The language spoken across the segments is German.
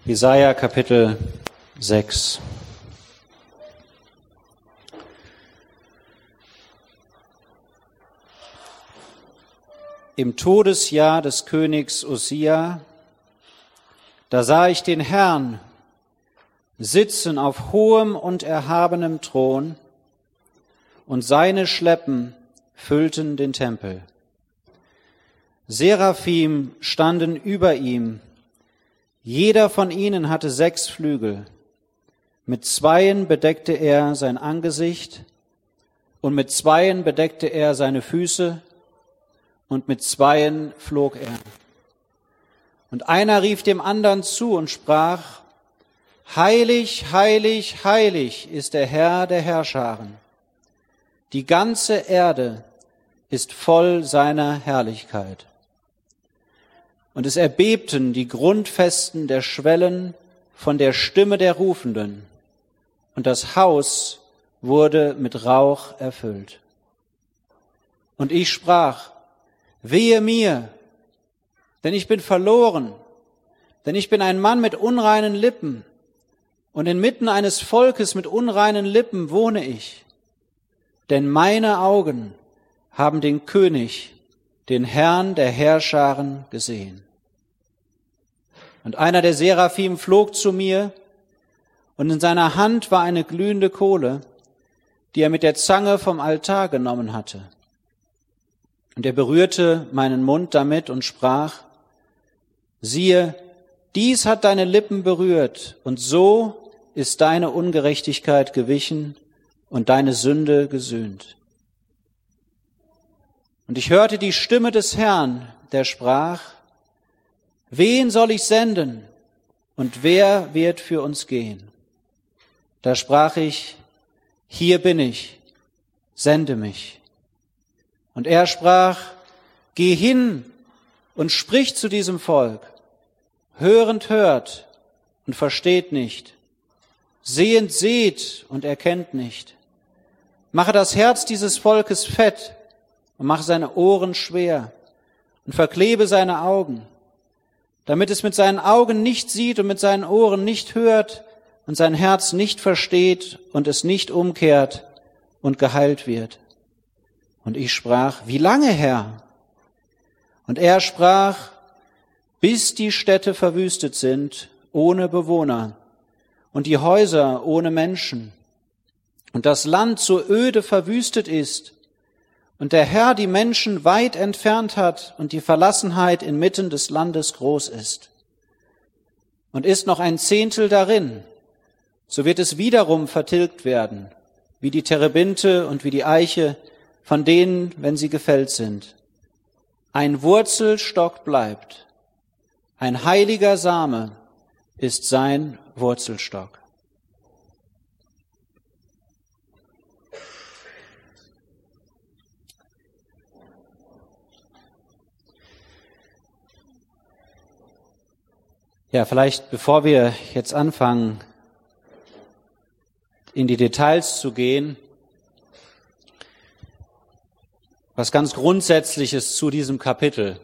Jesaja Kapitel 6. Im Todesjahr des Königs Usia, da sah ich den Herrn sitzen auf hohem und erhabenem Thron, und seine Schleppen füllten den Tempel. Seraphim standen über ihm, jeder von ihnen hatte 6 Flügel. Mit 2 bedeckte er sein Angesicht, und mit 2 bedeckte er seine Füße, und mit 2 flog er. Und einer rief dem anderen zu und sprach: Heilig, heilig, heilig ist der Herr der Herrscharen. Die ganze Erde ist voll seiner Herrlichkeit. Und es erbebten die Grundfesten der Schwellen von der Stimme der Rufenden, und das Haus wurde mit Rauch erfüllt. Und ich sprach: Wehe mir, denn ich bin verloren, denn ich bin ein Mann mit unreinen Lippen, und inmitten eines Volkes mit unreinen Lippen wohne ich. Denn meine Augen haben den König, den Herrn der Herrscharen, gesehen. Und einer der Seraphim flog zu mir, und in seiner Hand war eine glühende Kohle, die er mit der Zange vom Altar genommen hatte. Und er berührte meinen Mund damit und sprach: Siehe, dies hat deine Lippen berührt, und so ist deine Ungerechtigkeit gewichen und deine Sünde gesühnt. Und ich hörte die Stimme des Herrn, der sprach: Wen soll ich senden, und wer wird für uns gehen? Da sprach ich: Hier bin ich, sende mich. Und er sprach: Geh hin und sprich zu diesem Volk. Hörend hört und versteht nicht. Sehend seht und erkennt nicht. Mache das Herz dieses Volkes fett und mache seine Ohren schwer und verklebe seine Augen, damit es mit seinen Augen nicht sieht und mit seinen Ohren nicht hört und sein Herz nicht versteht und es nicht umkehrt und geheilt wird. Und ich sprach: Wie lange, Herr? Und er sprach: Bis die Städte verwüstet sind, ohne Bewohner, und die Häuser ohne Menschen, und das Land so öde verwüstet ist, und der Herr die Menschen weit entfernt hat, und die Verlassenheit inmitten des Landes groß ist. Und ist noch ein Zehntel darin, so wird es wiederum vertilgt werden, wie die Terebinte und wie die Eiche, von denen, wenn sie gefällt sind. Ein Wurzelstock bleibt, ein heiliger Same ist sein Wurzelstock. Ja, vielleicht bevor wir jetzt anfangen, in die Details zu gehen, was ganz Grundsätzliches zu diesem Kapitel.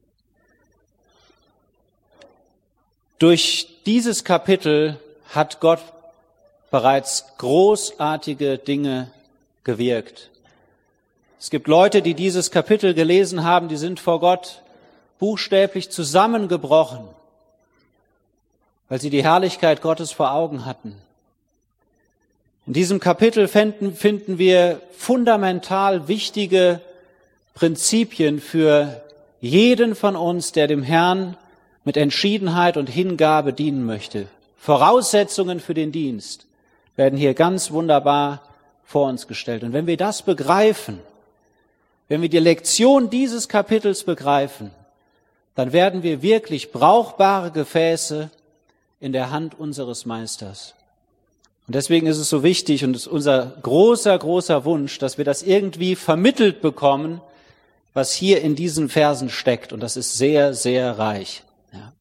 Durch dieses Kapitel hat Gott bereits großartige Dinge gewirkt. Es gibt Leute, die dieses Kapitel gelesen haben, die sind vor Gott buchstäblich zusammengebrochen, weil sie die Herrlichkeit Gottes vor Augen hatten. In diesem Kapitel finden wir fundamental wichtige Prinzipien für jeden von uns, der dem Herrn mit Entschiedenheit und Hingabe dienen möchte. Voraussetzungen für den Dienst werden hier ganz wunderbar vor uns gestellt. Und wenn wir das begreifen, wenn wir die Lektion dieses Kapitels begreifen, dann werden wir wirklich brauchbare Gefäße in der Hand unseres Meisters. Und deswegen ist es so wichtig und es ist unser großer, großer Wunsch, dass wir das irgendwie vermittelt bekommen, was hier in diesen Versen steckt. Und das ist sehr, sehr reich. Ja.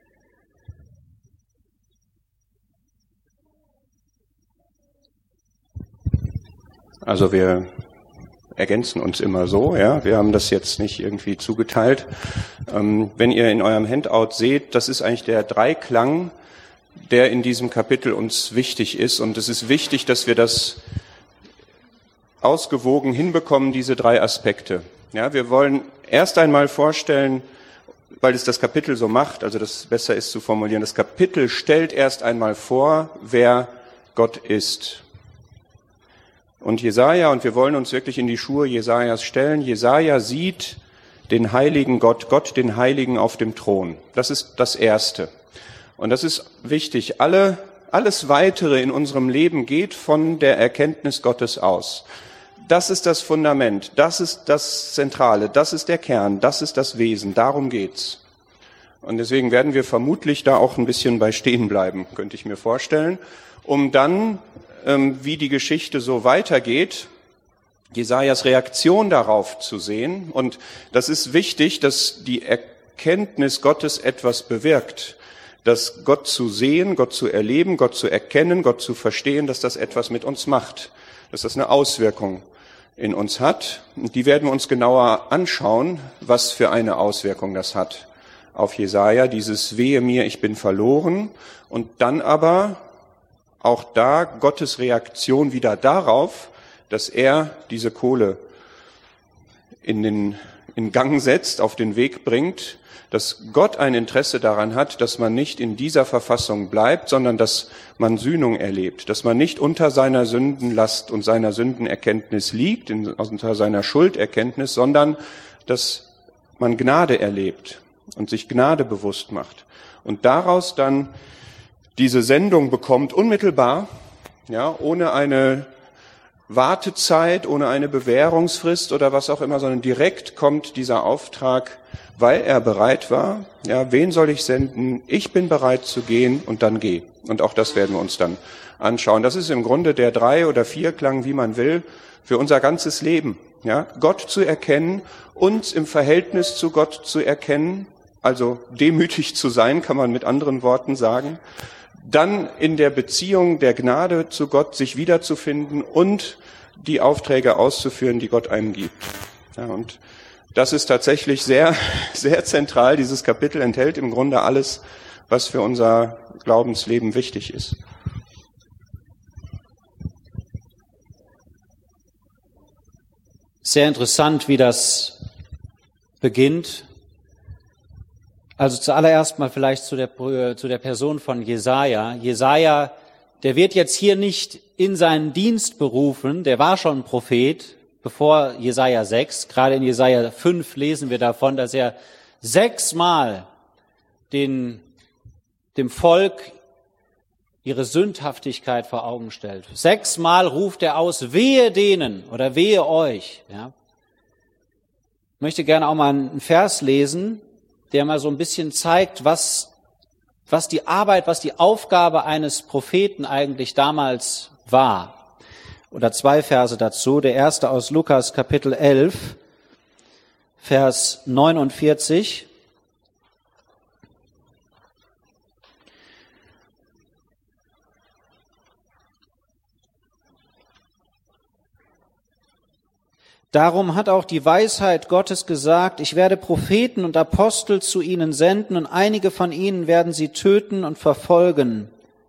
Also wir ergänzen uns immer so, ja. Wir haben das jetzt nicht irgendwie zugeteilt. Wenn ihr in eurem Handout seht, das ist eigentlich der Dreiklang der in diesem Kapitel uns wichtig ist. Und es ist wichtig, dass wir das ausgewogen hinbekommen, diese 3 Aspekte. Ja, wir wollen erst einmal vorstellen, weil es das Kapitel so macht, also das besser ist zu formulieren, das Kapitel stellt erst einmal vor, wer Gott ist. Und Jesaja, und wir wollen uns wirklich in die Schuhe Jesajas stellen, Jesaja sieht den heiligen Gott, Gott den Heiligen auf dem Thron. Das ist das Erste. Und das ist wichtig. Alles Weitere in unserem Leben geht von der Erkenntnis Gottes aus. Das ist das Fundament, das ist das Zentrale, das ist der Kern, das ist das Wesen, darum geht's. Und deswegen werden wir vermutlich da auch ein bisschen bei stehen bleiben, könnte ich mir vorstellen, um dann, wie die Geschichte so weitergeht, Jesajas Reaktion darauf zu sehen. Und das ist wichtig, dass die Erkenntnis Gottes etwas bewirkt. Dass Gott zu sehen, Gott zu erleben, Gott zu erkennen, Gott zu verstehen, dass das etwas mit uns macht. Dass das eine Auswirkung in uns hat. Und die werden wir uns genauer anschauen, was für eine Auswirkung das hat auf Jesaja. Dieses Wehe mir, ich bin verloren. Und dann aber auch da Gottes Reaktion wieder darauf, dass er diese Kohle in Gang setzt, auf den Weg bringt, dass Gott ein Interesse daran hat, dass man nicht in dieser Verfassung bleibt, sondern dass man Sühnung erlebt, dass man nicht unter seiner Sündenlast und seiner Sündenerkenntnis liegt, unter seiner Schulderkenntnis, sondern dass man Gnade erlebt und sich Gnade bewusst macht und daraus dann diese Sendung bekommt, unmittelbar, ja, ohne eine Wartezeit, ohne eine Bewährungsfrist oder was auch immer, sondern direkt kommt dieser Auftrag, weil er bereit war. Ja, wen soll ich senden? Ich bin bereit zu gehen und dann geh. Und auch das werden wir uns dann anschauen. Das ist im Grunde der 3- oder 4-Klang, wie man will, für unser ganzes Leben. Ja, Gott zu erkennen, uns im Verhältnis zu Gott zu erkennen, also demütig zu sein, kann man mit anderen Worten sagen. Dann in der Beziehung der Gnade zu Gott sich wiederzufinden und die Aufträge auszuführen, die Gott einem gibt. Ja, und das ist tatsächlich sehr, sehr zentral. Dieses Kapitel enthält im Grunde alles, was für unser Glaubensleben wichtig ist. Sehr interessant, wie das beginnt. Also zuallererst mal vielleicht zu der Person von Jesaja. Jesaja, der wird jetzt hier nicht in seinen Dienst berufen, der war schon ein Prophet, bevor Jesaja 6. Gerade in Jesaja 5 lesen wir davon, dass er 6-mal dem Volk ihre Sündhaftigkeit vor Augen stellt. 6-mal ruft er aus, wehe denen oder wehe euch. Ja. Ich möchte gerne auch mal einen Vers lesen, der mal so ein bisschen zeigt, was die Arbeit, was die Aufgabe eines Propheten eigentlich damals war. Oder 2 Verse dazu. Der erste aus Lukas Kapitel 11, Vers 49. Darum hat auch die Weisheit Gottes gesagt, ich werde Propheten und Apostel zu ihnen senden und einige von ihnen werden sie töten und verfolgen.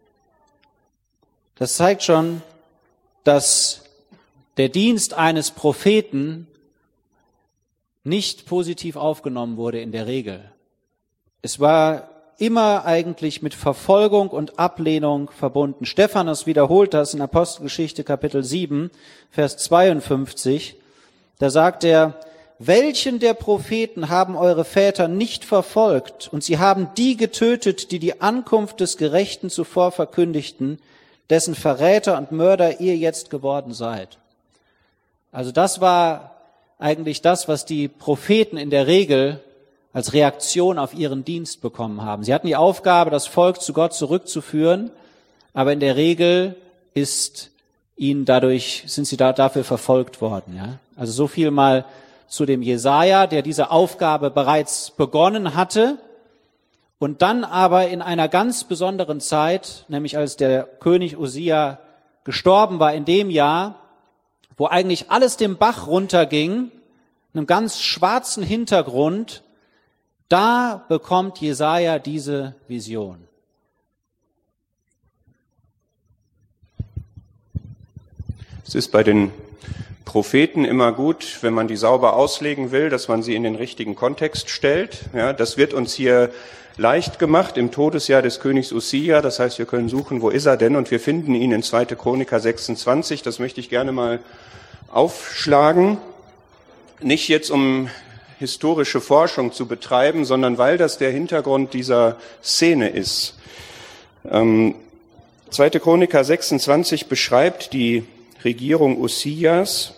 Das zeigt schon, dass der Dienst eines Propheten nicht positiv aufgenommen wurde in der Regel. Es war immer eigentlich mit Verfolgung und Ablehnung verbunden. Stephanus wiederholt das in Apostelgeschichte Kapitel 7, Vers 52. Da sagt er, welchen der Propheten haben eure Väter nicht verfolgt und sie haben die getötet, die die Ankunft des Gerechten zuvor verkündigten, dessen Verräter und Mörder ihr jetzt geworden seid. Also das war eigentlich das, was die Propheten in der Regel als Reaktion auf ihren Dienst bekommen haben. Sie hatten die Aufgabe, das Volk zu Gott zurückzuführen, aber in der Regel sind sie dafür verfolgt worden. Ja? Also so viel mal zu dem Jesaja, der diese Aufgabe bereits begonnen hatte und dann aber in einer ganz besonderen Zeit, nämlich als der König Usia gestorben war, in dem Jahr, wo eigentlich alles den Bach runterging, einem ganz schwarzen Hintergrund, da bekommt Jesaja diese Vision. Es ist bei den Propheten immer gut, wenn man die sauber auslegen will, dass man sie in den richtigen Kontext stellt. Ja, das wird uns hier leicht gemacht im Todesjahr des Königs Ussia. Das heißt, wir können suchen, wo ist er denn? Und wir finden ihn in 2. Chroniker 26. Das möchte ich gerne mal aufschlagen. Nicht jetzt, um historische Forschung zu betreiben, sondern weil das der Hintergrund dieser Szene ist. 2. Chroniker 26 beschreibt die Regierung Ussias,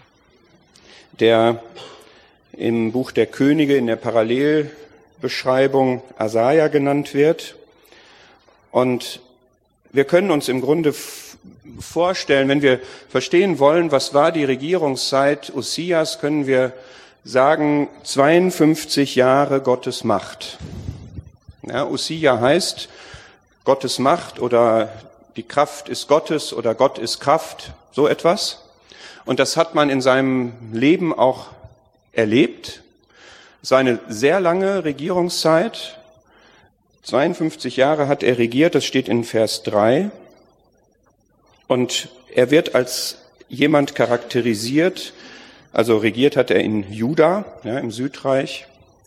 der im Buch der Könige in der Parallelbeschreibung Asaja genannt wird. Und wir können uns im Grunde vorstellen, wenn wir verstehen wollen, was war die Regierungszeit Ussias, können wir sagen, 52 Jahre Gottes Macht. Ja, Ussia heißt Gottes Macht oder die Kraft ist Gottes oder Gott ist Kraft, so etwas. Und das hat man in seinem Leben auch erlebt. Es war eine sehr lange Regierungszeit. 52 Jahre hat er regiert, das steht in Vers 3. Und er wird als jemand charakterisiert, also regiert hat er in Juda, ja, im Südreich.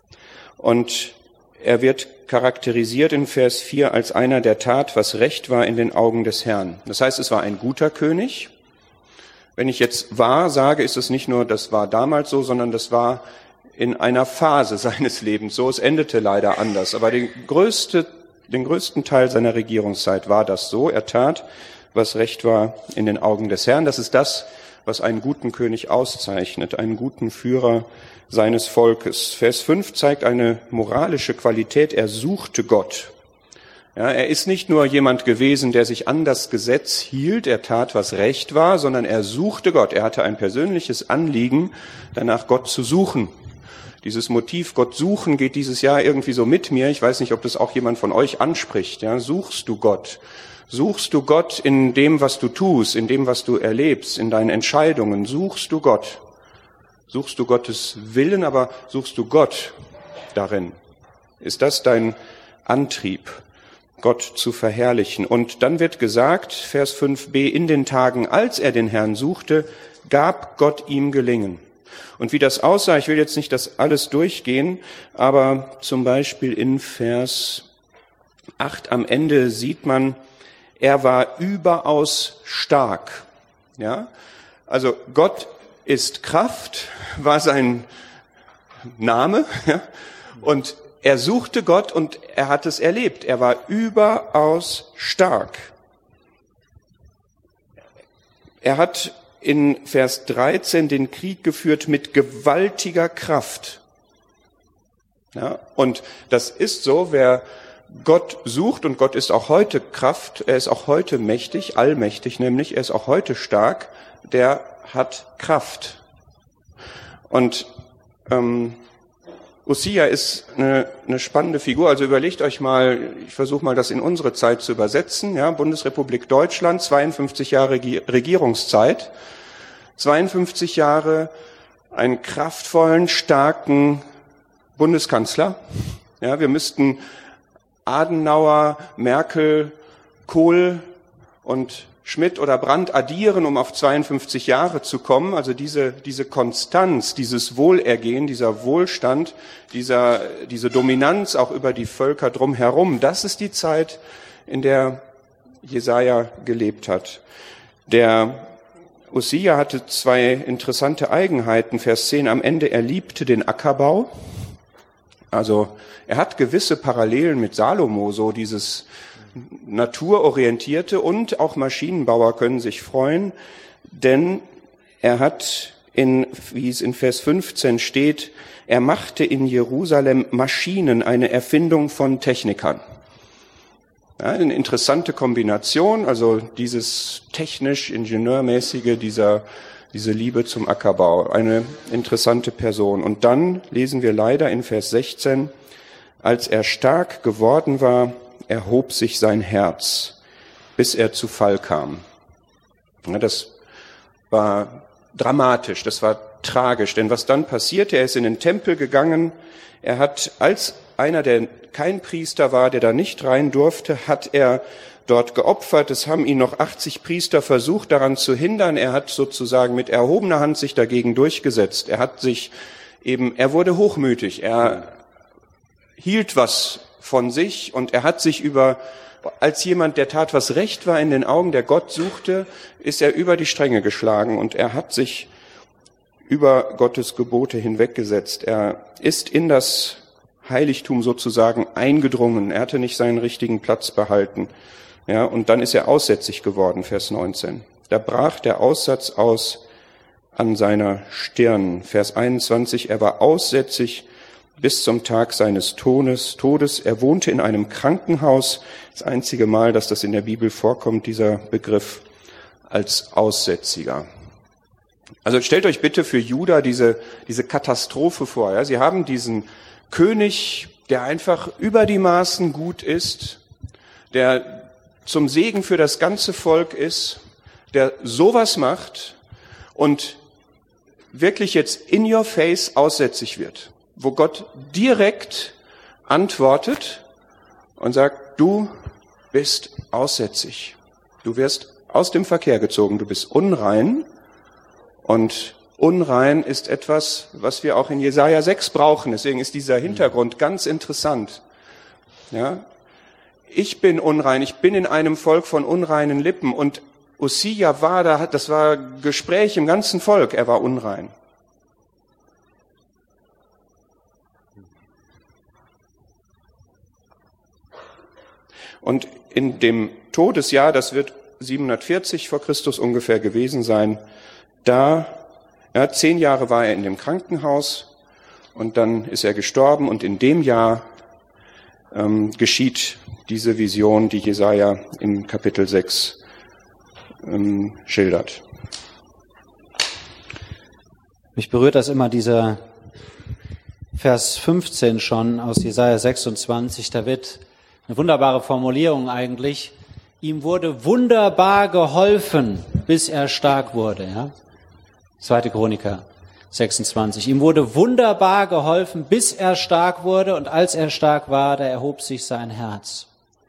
Und er wird charakterisiert in Vers 4 als einer, der tat, was recht war in den Augen des Herrn. Das heißt, es war ein guter König. Wenn ich jetzt war sage, ist es nicht nur, das war damals so, sondern das war in einer Phase seines Lebens so. Es endete leider anders. Aber den größten Teil seiner Regierungszeit war das so. Er tat, was recht war in den Augen des Herrn. Das ist das, was einen guten König auszeichnet, einen guten Führer seines Volkes. Vers 5 zeigt eine moralische Qualität. Er suchte Gott. Ja, er ist nicht nur jemand gewesen, der sich an das Gesetz hielt, er tat, was recht war, sondern er suchte Gott. Er hatte ein persönliches Anliegen, danach Gott zu suchen. Dieses Motiv Gott suchen geht dieses Jahr irgendwie so mit mir. Ich weiß nicht, ob das auch jemand von euch anspricht. Ja, suchst du Gott? Suchst du Gott in dem, was du tust, in dem, was du erlebst, in deinen Entscheidungen? Suchst du Gott? Suchst du Gottes Willen, aber suchst du Gott darin? Ist das dein Antrieb, Gott zu verherrlichen? Und dann wird gesagt, Vers 5b, in den Tagen, als er den Herrn suchte, gab Gott ihm Gelingen. Und wie das aussah, ich will jetzt nicht das alles durchgehen, aber zum Beispiel in Vers 8 am Ende sieht man, er war überaus stark. Ja? Also Gott ist Kraft, war sein Name, ja? Und er suchte Gott und er hat es erlebt. Er war überaus stark. Er hat in Vers 13 den Krieg geführt mit gewaltiger Kraft. Ja, und das ist so, wer Gott sucht, und Gott ist auch heute Kraft, er ist auch heute mächtig, allmächtig nämlich, er ist auch heute stark, der hat Kraft. Und Ussia ist eine spannende Figur. Also überlegt euch mal, ich versuche mal das in unsere Zeit zu übersetzen. Ja, Bundesrepublik Deutschland, 52 Jahre Regierungszeit, 52 Jahre einen kraftvollen, starken Bundeskanzler. Ja, wir müssten Adenauer, Merkel, Kohl und Schmidt oder Brandt addieren, um auf 52 Jahre zu kommen. Also diese Konstanz, dieses Wohlergehen, dieser Wohlstand, diese Dominanz auch über die Völker drumherum, das ist die Zeit, in der Jesaja gelebt hat. Der Ussia hatte zwei interessante Eigenheiten. Vers 10 am Ende, er liebte den Ackerbau. Also er hat gewisse Parallelen mit Salomo, so dieses naturorientierte, und auch Maschinenbauer können sich freuen, denn er hat, wie es in Vers 15 steht, er machte in Jerusalem Maschinen, eine Erfindung von Technikern. Ja, eine interessante Kombination, also dieses technisch-ingenieurmäßige, diese Liebe zum Ackerbau, eine interessante Person. Und dann lesen wir leider in Vers 16, als er stark geworden war, erhob sich sein Herz, bis er zu Fall kam. Ja, das war dramatisch, das war tragisch, denn was dann passierte, er ist in den Tempel gegangen, er hat, als einer, der kein Priester war, der da nicht rein durfte, hat er dort geopfert. Es haben ihn noch 80 Priester versucht, daran zu hindern. Er hat sozusagen mit erhobener Hand sich dagegen durchgesetzt. Er wurde hochmütig. Er hielt was von sich und er hat sich als jemand, der tat, was recht war in den Augen, der Gott suchte, ist er über die Stränge geschlagen und er hat sich über Gottes Gebote hinweggesetzt. Er ist in das Heiligtum sozusagen eingedrungen. Er hatte nicht seinen richtigen Platz behalten. Ja, und dann ist er aussätzig geworden, Vers 19. Da brach der Aussatz aus an seiner Stirn. Vers 21, er war aussätzig bis zum Tag seines Todes. Er wohnte in einem Krankenhaus. Das einzige Mal, dass das in der Bibel vorkommt, dieser Begriff als Aussätziger. Also stellt euch bitte für Juda diese Katastrophe vor. Ja? Sie haben diesen König, der einfach über die Maßen gut ist, der zum Segen für das ganze Volk ist, der sowas macht und wirklich jetzt in your face aussätzig wird, wo Gott direkt antwortet und sagt, du bist aussätzig, du wirst aus dem Verkehr gezogen, du bist unrein. Und unrein ist etwas, was wir auch in Jesaja 6 brauchen. Deswegen ist dieser Hintergrund ganz interessant. Ja? Ich bin unrein, ich bin in einem Volk von unreinen Lippen. Und Ossia das war Gespräch im ganzen Volk, er war unrein. Und in dem Todesjahr, das wird 740 vor Christus ungefähr gewesen sein, 10 Jahre war er in dem Krankenhaus und dann ist er gestorben und in dem Jahr geschieht diese Vision, die Jesaja im Kapitel 6 schildert. Mich berührt das immer, dieser Vers 15 schon aus Jesaja 26, da wird eine wunderbare Formulierung eigentlich. Ihm wurde wunderbar geholfen, bis er stark wurde. Ja? 2. Chroniker 26. Ihm wurde wunderbar geholfen, bis er stark wurde, und als er stark war, da erhob sich sein Herz.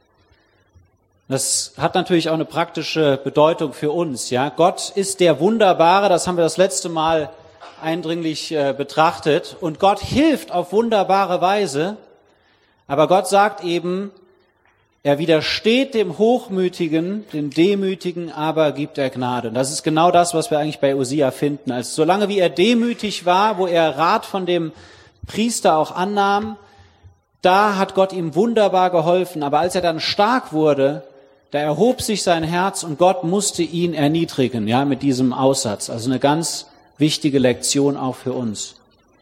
Das hat natürlich auch eine praktische Bedeutung für uns. Ja? Gott ist der Wunderbare, das haben wir das letzte Mal eindringlich betrachtet, und Gott hilft auf wunderbare Weise, aber Gott sagt eben, er widersteht dem Hochmütigen, dem Demütigen, aber gibt er Gnade. Und das ist genau das, was wir eigentlich bei Ossia finden. Also solange wie er demütig war, wo er Rat von dem Priester auch annahm, da hat Gott ihm wunderbar geholfen. Aber als er dann stark wurde, da erhob sich sein Herz und Gott musste ihn erniedrigen, ja, mit diesem Aussatz. Also eine ganz wichtige Lektion auch für uns.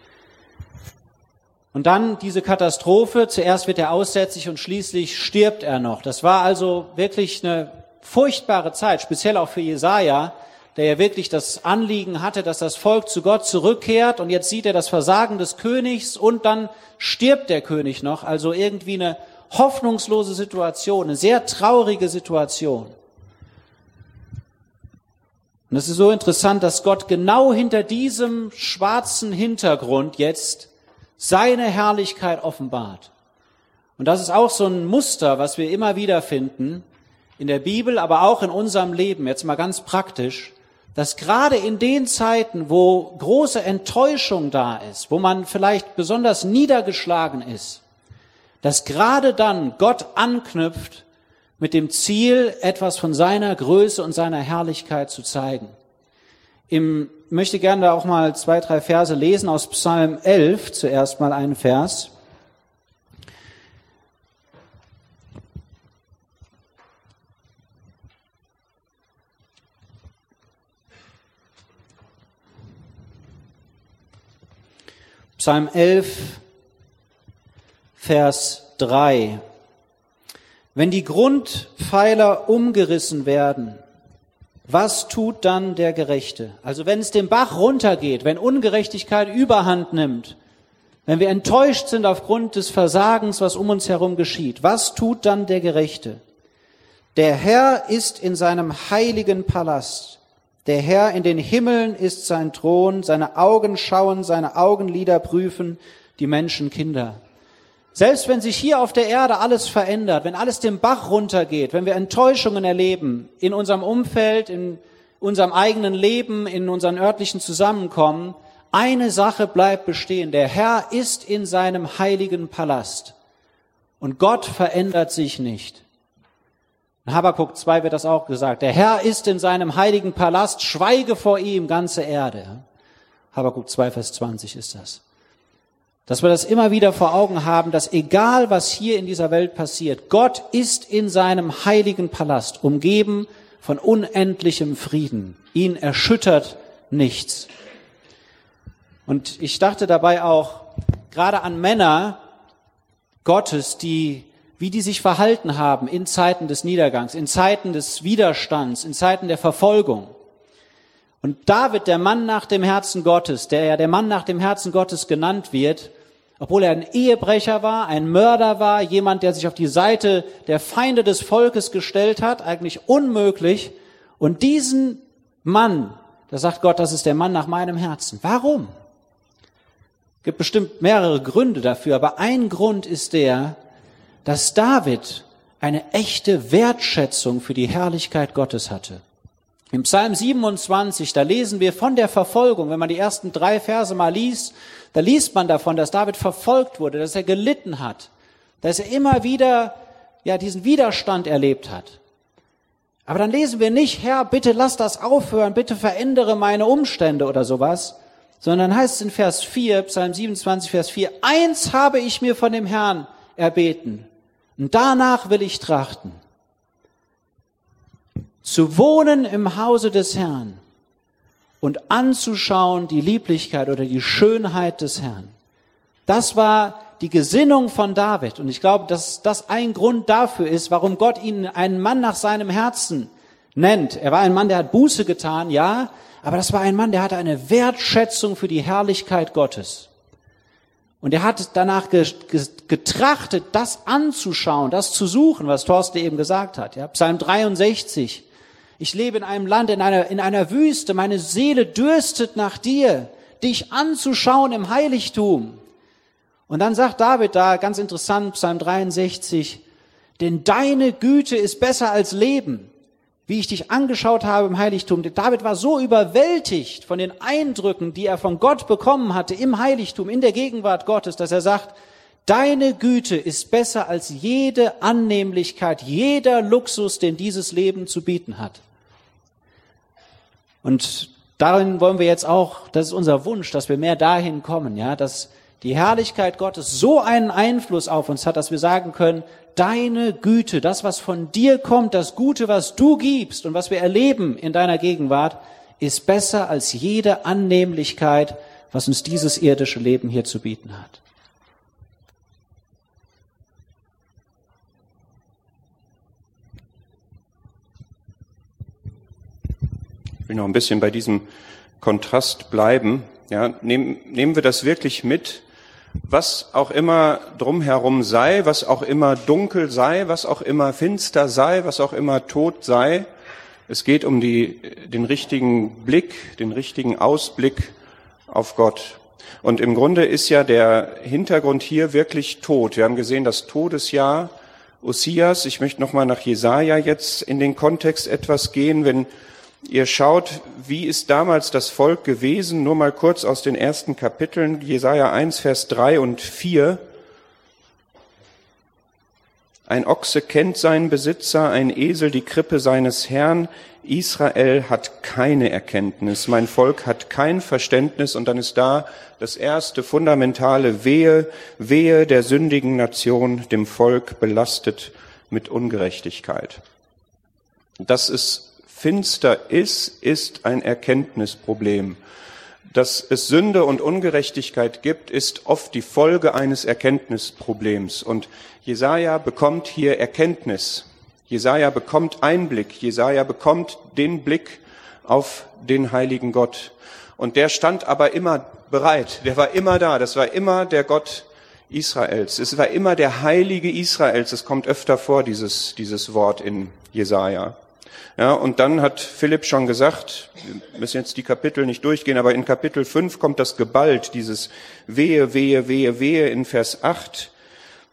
Und dann diese Katastrophe, zuerst wird er aussätzig und schließlich stirbt er noch. Das war also wirklich eine furchtbare Zeit, speziell auch für Jesaja, der ja wirklich das Anliegen hatte, dass das Volk zu Gott zurückkehrt, und jetzt sieht er das Versagen des Königs und dann stirbt der König noch. Also irgendwie eine hoffnungslose Situation, eine sehr traurige Situation. Und es ist so interessant, dass Gott genau hinter diesem schwarzen Hintergrund jetzt seine Herrlichkeit offenbart. Und das ist auch so ein Muster, was wir immer wieder finden in der Bibel, aber auch in unserem Leben, jetzt mal ganz praktisch, dass gerade in den Zeiten, wo große Enttäuschung da ist, wo man vielleicht besonders niedergeschlagen ist, dass gerade dann Gott anknüpft mit dem Ziel, etwas von seiner Größe und seiner Herrlichkeit zu zeigen. Ich möchte gerne da auch mal 2, 3 Verse lesen aus Psalm 11, zuerst mal einen Vers. Psalm 11, Vers 3. Wenn die Grundpfeiler umgerissen werden, was tut dann der Gerechte? Also wenn es den Bach runtergeht, wenn Ungerechtigkeit Überhand nimmt, wenn wir enttäuscht sind aufgrund des Versagens, was um uns herum geschieht, was tut dann der Gerechte? Der Herr ist in seinem heiligen Palast. Der Herr in den Himmeln ist sein Thron. Seine Augen schauen, seine Augenlider prüfen die Menschenkinder. Selbst wenn sich hier auf der Erde alles verändert, wenn alles den Bach runtergeht, wenn wir Enttäuschungen erleben in unserem Umfeld, in unserem eigenen Leben, in unseren örtlichen Zusammenkommen, eine Sache bleibt bestehen. Der Herr ist in seinem heiligen Palast und Gott verändert sich nicht. In Habakuk 2 wird das auch gesagt. Der Herr ist in seinem heiligen Palast, schweige vor ihm, ganze Erde. Habakuk 2, Vers 20 ist das. Dass wir das immer wieder vor Augen haben, dass egal was hier in dieser Welt passiert, Gott ist in seinem heiligen Palast, umgeben von unendlichem Frieden. Ihn erschüttert nichts. Und ich dachte dabei auch gerade an Männer Gottes, wie die sich verhalten haben in Zeiten des Niedergangs, in Zeiten des Widerstands, in Zeiten der Verfolgung. Und David, der Mann nach dem Herzen Gottes, der ja der Mann nach dem Herzen Gottes genannt wird, obwohl er ein Ehebrecher war, ein Mörder war, jemand, der sich auf die Seite der Feinde des Volkes gestellt hat, eigentlich unmöglich. Und diesen Mann, da sagt Gott, das ist der Mann nach meinem Herzen. Warum? Es gibt bestimmt mehrere Gründe dafür, aber ein Grund ist der, dass David eine echte Wertschätzung für die Herrlichkeit Gottes hatte. Im Psalm 27, da lesen wir von der Verfolgung. Wenn man die ersten 3 Verse mal liest, da liest man davon, dass David verfolgt wurde, dass er gelitten hat, dass er immer wieder diesen Widerstand erlebt hat. Aber dann lesen wir nicht, Herr, bitte lass das aufhören, bitte verändere meine Umstände oder sowas, sondern heißt es in Vers 4, Psalm 27, Vers 4, 1 habe ich mir von dem Herrn erbeten und danach will ich trachten. Zu wohnen im Hause des Herrn und anzuschauen die Lieblichkeit oder die Schönheit des Herrn. Das war die Gesinnung von David. Und ich glaube, dass das ein Grund dafür ist, warum Gott ihn einen Mann nach seinem Herzen nennt. Er war ein Mann, der hat Buße getan, ja, aber das war ein Mann, der hatte eine Wertschätzung für die Herrlichkeit Gottes. Und er hat danach getrachtet, das anzuschauen, das zu suchen, was Thorsten eben gesagt hat. Ja, Psalm 63. Ich lebe in einem Land, in einer Wüste. Meine Seele dürstet nach dir, dich anzuschauen im Heiligtum. Und dann sagt David da, ganz interessant, Psalm 63, denn deine Güte ist besser als Leben, wie ich dich angeschaut habe im Heiligtum. David war so überwältigt von den Eindrücken, die er von Gott bekommen hatte im Heiligtum, in der Gegenwart Gottes, dass er sagt, deine Güte ist besser als jede Annehmlichkeit, jeder Luxus, den dieses Leben zu bieten hat. Und darin wollen wir jetzt auch, das ist unser Wunsch, dass wir mehr dahin kommen, ja, dass die Herrlichkeit Gottes so einen Einfluss auf uns hat, dass wir sagen können, deine Güte, das, was von dir kommt, das Gute, was du gibst und was wir erleben in deiner Gegenwart, ist besser als jede Annehmlichkeit, was uns dieses irdische Leben hier zu bieten hat. Ich will noch ein bisschen bei diesem Kontrast bleiben. Ja, nehmen wir das wirklich mit, was auch immer drumherum sei, was auch immer dunkel sei, was auch immer finster sei, was auch immer tot sei. Es geht um den richtigen Blick, den richtigen Ausblick auf Gott. Und im Grunde ist ja der Hintergrund hier wirklich Tod. Wir haben gesehen, das Todesjahr Ussias. Ich möchte nochmal nach Jesaja jetzt in den Kontext etwas gehen. Wenn ihr schaut, wie ist damals das Volk gewesen, nur mal kurz aus den ersten Kapiteln, Jesaja 1, Vers 3 und 4. Ein Ochse kennt seinen Besitzer, ein Esel die Krippe seines Herrn. Israel hat keine Erkenntnis, mein Volk hat kein Verständnis. Und dann ist da das erste fundamentale Wehe der sündigen Nation, dem Volk belastet mit Ungerechtigkeit. Dass es finster ist ein Erkenntnisproblem. Dass es Sünde und Ungerechtigkeit gibt, ist oft die Folge eines Erkenntnisproblems. Und Jesaja bekommt hier Erkenntnis. Jesaja bekommt Einblick. Jesaja bekommt den Blick auf den heiligen Gott. Und der stand aber immer bereit. Der war immer da. Das war immer der Gott Israels. Es war immer der Heilige Israels. Es kommt öfter vor, dieses Wort in Jesaja. Ja, und dann hat Philipp schon gesagt, wir müssen jetzt die Kapitel nicht durchgehen, aber in Kapitel 5 kommt das geballt, dieses Wehe in Vers 8.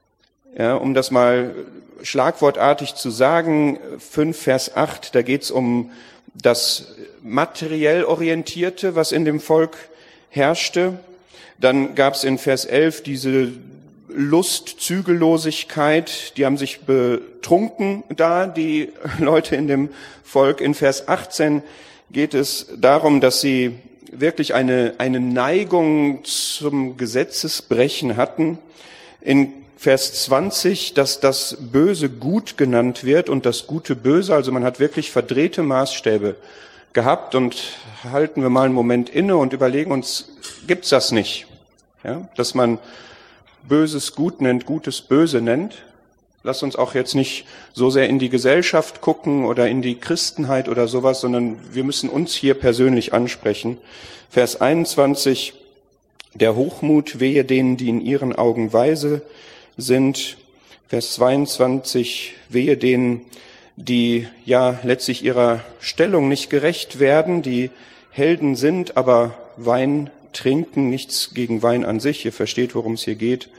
Ja, um das mal schlagwortartig zu sagen, 5 Vers 8, da geht es um das materiell Orientierte, was in dem Volk herrschte. Dann gab es in Vers 11 diese Lust, Zügellosigkeit, die haben sich betrunken da, die Leute in dem Volk. In Vers 18 geht es darum, dass sie wirklich eine Neigung zum Gesetzesbrechen hatten. In Vers 20, dass das Böse gut genannt wird und das Gute böse, also man hat wirklich verdrehte Maßstäbe gehabt. Und halten wir mal einen Moment inne und überlegen uns, gibt's das nicht? Ja, dass man Böses gut nennt, Gutes böse nennt. Lass uns auch jetzt nicht so sehr in die Gesellschaft gucken oder in die Christenheit oder sowas, sondern wir müssen uns hier persönlich ansprechen. Vers 21, der Hochmut wehe denen, die in ihren Augen weise sind. Vers 22, wehe denen, die ja letztlich ihrer Stellung nicht gerecht werden, die Helden sind, aber Wein trinken, nichts gegen Wein an sich. Ihr versteht, worum es hier geht.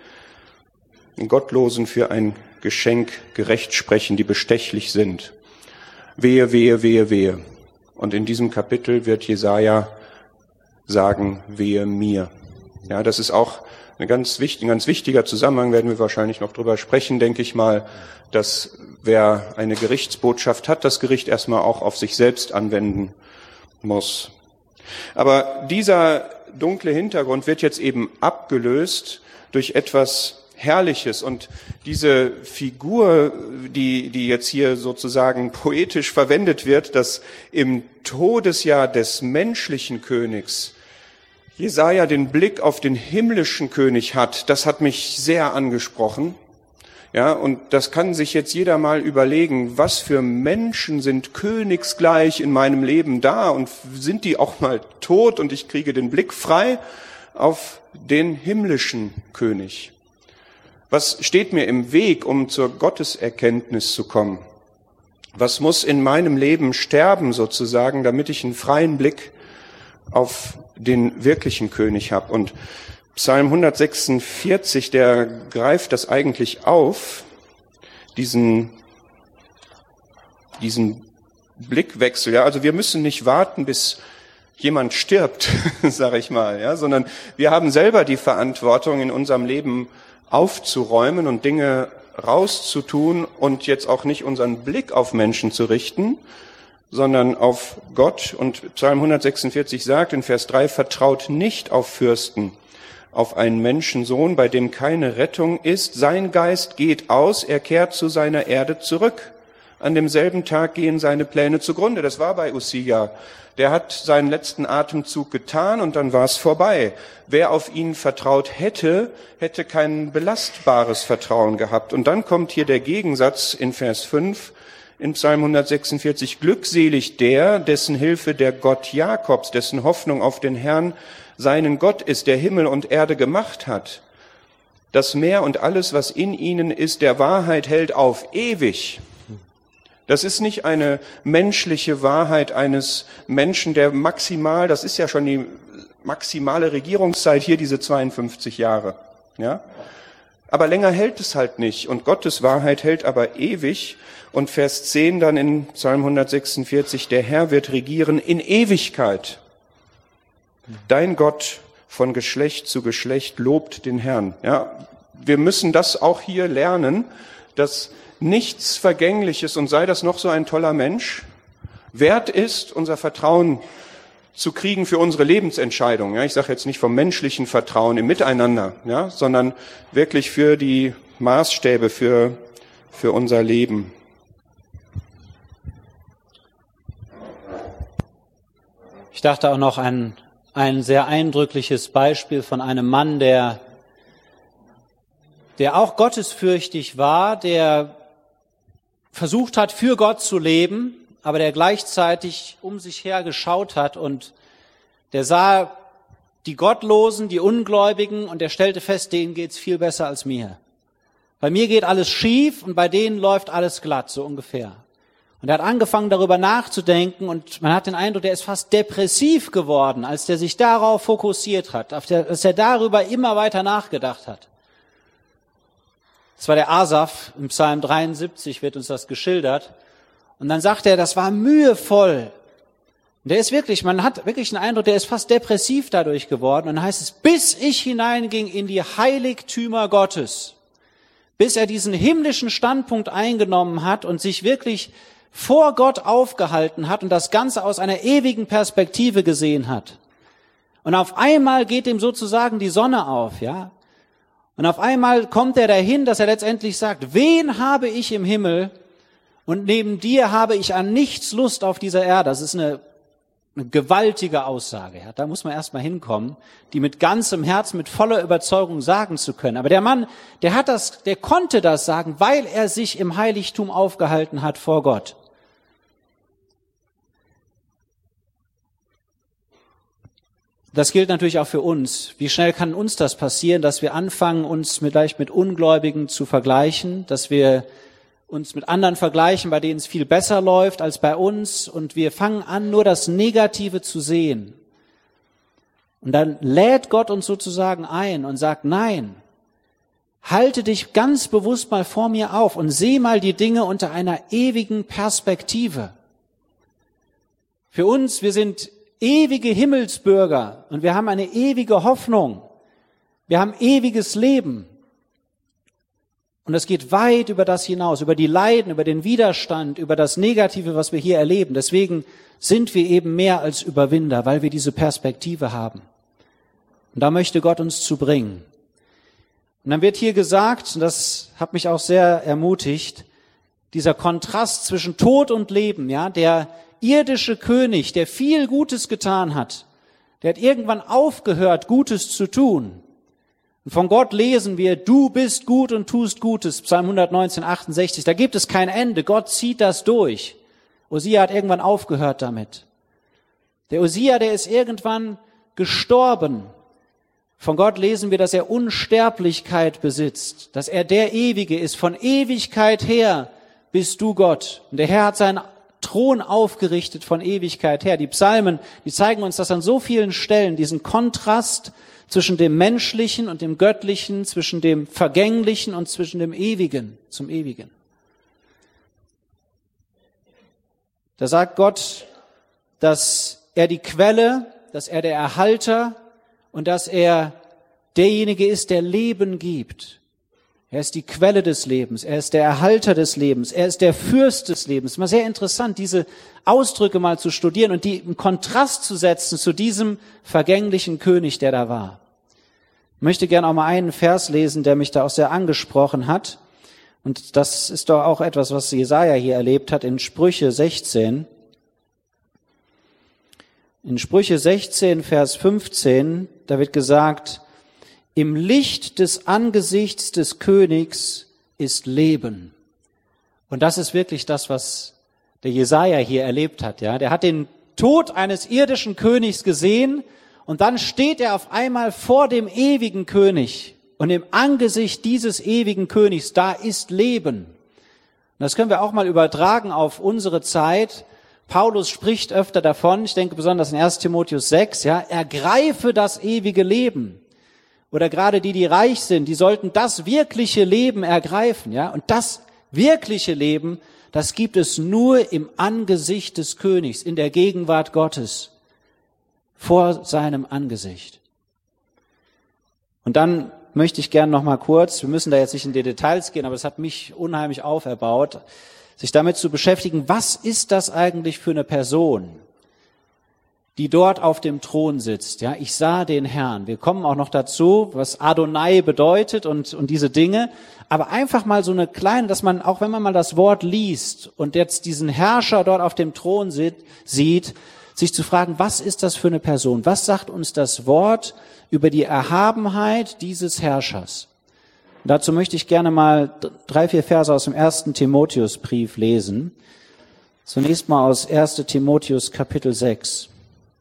Den Gottlosen für ein Geschenk gerecht sprechen, die bestechlich sind. Wehe, wehe, wehe, wehe. Und in diesem Kapitel wird Jesaja sagen, wehe mir. Ja, das ist auch ein ganz wichtiger Zusammenhang, werden wir wahrscheinlich noch drüber sprechen, denke ich mal, dass wer eine Gerichtsbotschaft hat, das Gericht erstmal auch auf sich selbst anwenden muss. Aber dieser dunkle Hintergrund wird jetzt eben abgelöst durch etwas Herrliches. Und diese Figur, die jetzt hier sozusagen poetisch verwendet wird, dass im Todesjahr des menschlichen Königs Jesaja den Blick auf den himmlischen König hat, das hat mich sehr angesprochen. Ja, und das kann sich jetzt jeder mal überlegen, was für Menschen sind königsgleich in meinem Leben da und sind die auch mal tot und ich kriege den Blick frei auf den himmlischen König. Was steht mir im Weg, um zur Gotteserkenntnis zu kommen? Was muss in meinem Leben sterben sozusagen, damit ich einen freien Blick auf den wirklichen König habe? Und Psalm 146, der greift das eigentlich auf, diesen Blickwechsel. Ja, also wir müssen nicht warten, bis jemand stirbt, sage ich mal, ja, sondern wir haben selber die Verantwortung, in unserem Leben aufzuräumen und Dinge rauszutun und jetzt auch nicht unseren Blick auf Menschen zu richten, sondern auf Gott. Und Psalm 146 sagt in Vers 3, vertraut nicht auf Fürsten, auf einen Menschensohn, bei dem keine Rettung ist. Sein Geist geht aus, er kehrt zu seiner Erde zurück. An demselben Tag gehen seine Pläne zugrunde. Das war bei Ussia. Der hat seinen letzten Atemzug getan und dann war es vorbei. Wer auf ihn vertraut hätte, hätte kein belastbares Vertrauen gehabt. Und dann kommt hier der Gegensatz in Vers 5 in Psalm 146. Glückselig der, dessen Hilfe der Gott Jakobs, dessen Hoffnung auf den Herrn seinen Gott ist, der Himmel und Erde gemacht hat. Das Meer und alles, was in ihnen ist, der Wahrheit hält auf ewig. Das ist nicht eine menschliche Wahrheit eines Menschen, der maximal, das ist ja schon die maximale Regierungszeit hier, diese 52 Jahre. Ja? Aber länger hält es halt nicht. Und Gottes Wahrheit hält aber ewig. Und Vers 10 dann in Psalm 146, der Herr wird regieren in Ewigkeit. Dein Gott von Geschlecht zu Geschlecht lobt den Herrn. Ja, wir müssen das auch hier lernen, dass nichts Vergängliches, und sei das noch so ein toller Mensch, wert ist, unser Vertrauen zu kriegen für unsere Lebensentscheidung. Ja, ich sage jetzt nicht vom menschlichen Vertrauen im Miteinander, ja, sondern wirklich für die Maßstäbe, für unser Leben. Ich dachte auch noch an ein sehr eindrückliches Beispiel von einem Mann, der auch gottesfürchtig war, der versucht hat, für Gott zu leben, aber der gleichzeitig um sich her geschaut hat und der sah die Gottlosen, die Ungläubigen und er stellte fest, denen geht's viel besser als mir. Bei mir geht alles schief und bei denen läuft alles glatt, so ungefähr. Und er hat angefangen, darüber nachzudenken und man hat den Eindruck, der ist fast depressiv geworden, als der sich darauf fokussiert hat, als er darüber immer weiter nachgedacht hat. Das war der Asaf, im Psalm 73 wird uns das geschildert. Und dann sagt er, das war mühevoll. Und der ist wirklich, man hat wirklich den Eindruck, der ist fast depressiv dadurch geworden. Und dann heißt es, bis ich hineinging in die Heiligtümer Gottes, bis er diesen himmlischen Standpunkt eingenommen hat und sich wirklich vor Gott aufgehalten hat und das Ganze aus einer ewigen Perspektive gesehen hat. Und auf einmal geht ihm sozusagen die Sonne auf, ja. Und auf einmal kommt er dahin, dass er letztendlich sagt, wen habe ich im Himmel und neben dir habe ich an nichts Lust auf dieser Erde. Das ist eine gewaltige Aussage. Ja. Da muss man erst mal hinkommen, die mit ganzem Herz, mit voller Überzeugung sagen zu können. Aber der Mann, der konnte das sagen, weil er sich im Heiligtum aufgehalten hat vor Gott. Das gilt natürlich auch für uns. Wie schnell kann uns das passieren, dass wir anfangen, uns vielleicht mit Ungläubigen zu vergleichen, dass wir uns mit anderen vergleichen, bei denen es viel besser läuft als bei uns, und wir fangen an, nur das Negative zu sehen. Und dann lädt Gott uns sozusagen ein und sagt, nein, halte dich ganz bewusst mal vor mir auf und seh mal die Dinge unter einer ewigen Perspektive. Für uns, wir sind ewige Himmelsbürger und wir haben eine ewige Hoffnung. Wir haben ewiges Leben. Und das geht weit über das hinaus, über die Leiden, über den Widerstand, über das Negative, was wir hier erleben. Deswegen sind wir eben mehr als Überwinder, weil wir diese Perspektive haben. Und da möchte Gott uns zu bringen. Und dann wird hier gesagt, und das hat mich auch sehr ermutigt, dieser Kontrast zwischen Tod und Leben, ja, der irdische König, der viel Gutes getan hat, der hat irgendwann aufgehört, Gutes zu tun. Und von Gott lesen wir, du bist gut und tust Gutes, Psalm 119, 68. Da gibt es kein Ende, Gott zieht das durch. Usia hat irgendwann aufgehört damit. Der Usia, der ist irgendwann gestorben. Von Gott lesen wir, dass er Unsterblichkeit besitzt, dass er der Ewige ist. Von Ewigkeit her bist du Gott. Und der Herr hat seinen Thron aufgerichtet von Ewigkeit her. Die Psalmen, die zeigen uns das an so vielen Stellen, diesen Kontrast zwischen dem Menschlichen und dem Göttlichen, zwischen dem Vergänglichen und zwischen dem Ewigen zum Ewigen. Da sagt Gott, dass er die Quelle, dass er der Erhalter und dass er derjenige ist, der Leben gibt. Er ist die Quelle des Lebens, er ist der Erhalter des Lebens, er ist der Fürst des Lebens. Es ist mal sehr interessant, diese Ausdrücke mal zu studieren und die im Kontrast zu setzen zu diesem vergänglichen König, der da war. Ich möchte gerne auch mal einen Vers lesen, der mich da auch sehr angesprochen hat. Und das ist doch auch etwas, was Jesaja hier erlebt hat in Sprüche 16. In Sprüche 16, Vers 15, da wird gesagt, im Licht des Angesichts des Königs ist Leben. Und das ist wirklich das, was der Jesaja hier erlebt hat. Ja, der hat den Tod eines irdischen Königs gesehen und dann steht er auf einmal vor dem ewigen König. Und im Angesicht dieses ewigen Königs, da ist Leben. Und das können wir auch mal übertragen auf unsere Zeit. Paulus spricht öfter davon, ich denke besonders in 1. Timotheus 6, ja, ergreife das ewige Leben. Oder gerade die reich sind, die sollten das wirkliche Leben ergreifen, ja. Und das wirkliche Leben, das gibt es nur im Angesicht des Königs, in der Gegenwart Gottes, vor seinem Angesicht. Und dann möchte ich gerne noch mal kurz, wir müssen da jetzt nicht in die Details gehen, aber es hat mich unheimlich auferbaut, sich damit zu beschäftigen, was ist das eigentlich für eine Person, die dort auf dem Thron sitzt. Ja, ich sah den Herrn. Wir kommen auch noch dazu, was Adonai bedeutet und diese Dinge. Aber einfach mal so eine kleine, dass man, auch wenn man mal das Wort liest und jetzt diesen Herrscher dort auf dem Thron sieht, sich zu fragen, was ist das für eine Person? Was sagt uns das Wort über die Erhabenheit dieses Herrschers? Und dazu möchte ich gerne mal 3, 4 Verse aus dem 1. Timotheusbrief lesen. Zunächst mal aus 1. Timotheus Kapitel 6.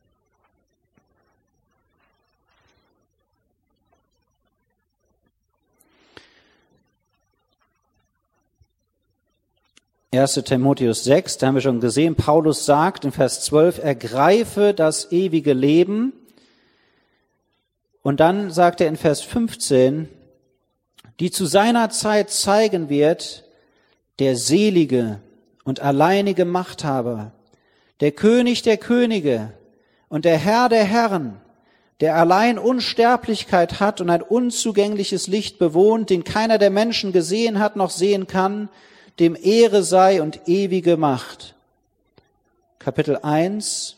Timotheus 6, da haben wir schon gesehen, Paulus sagt in Vers 12, ergreife das ewige Leben. Und dann sagt er in Vers 15, die zu seiner Zeit zeigen wird, der selige und alleinige Machthaber, der König der Könige und der Herr der Herren, der allein Unsterblichkeit hat und ein unzugängliches Licht bewohnt, den keiner der Menschen gesehen hat noch sehen kann, dem Ehre sei und ewige Macht. Kapitel 1,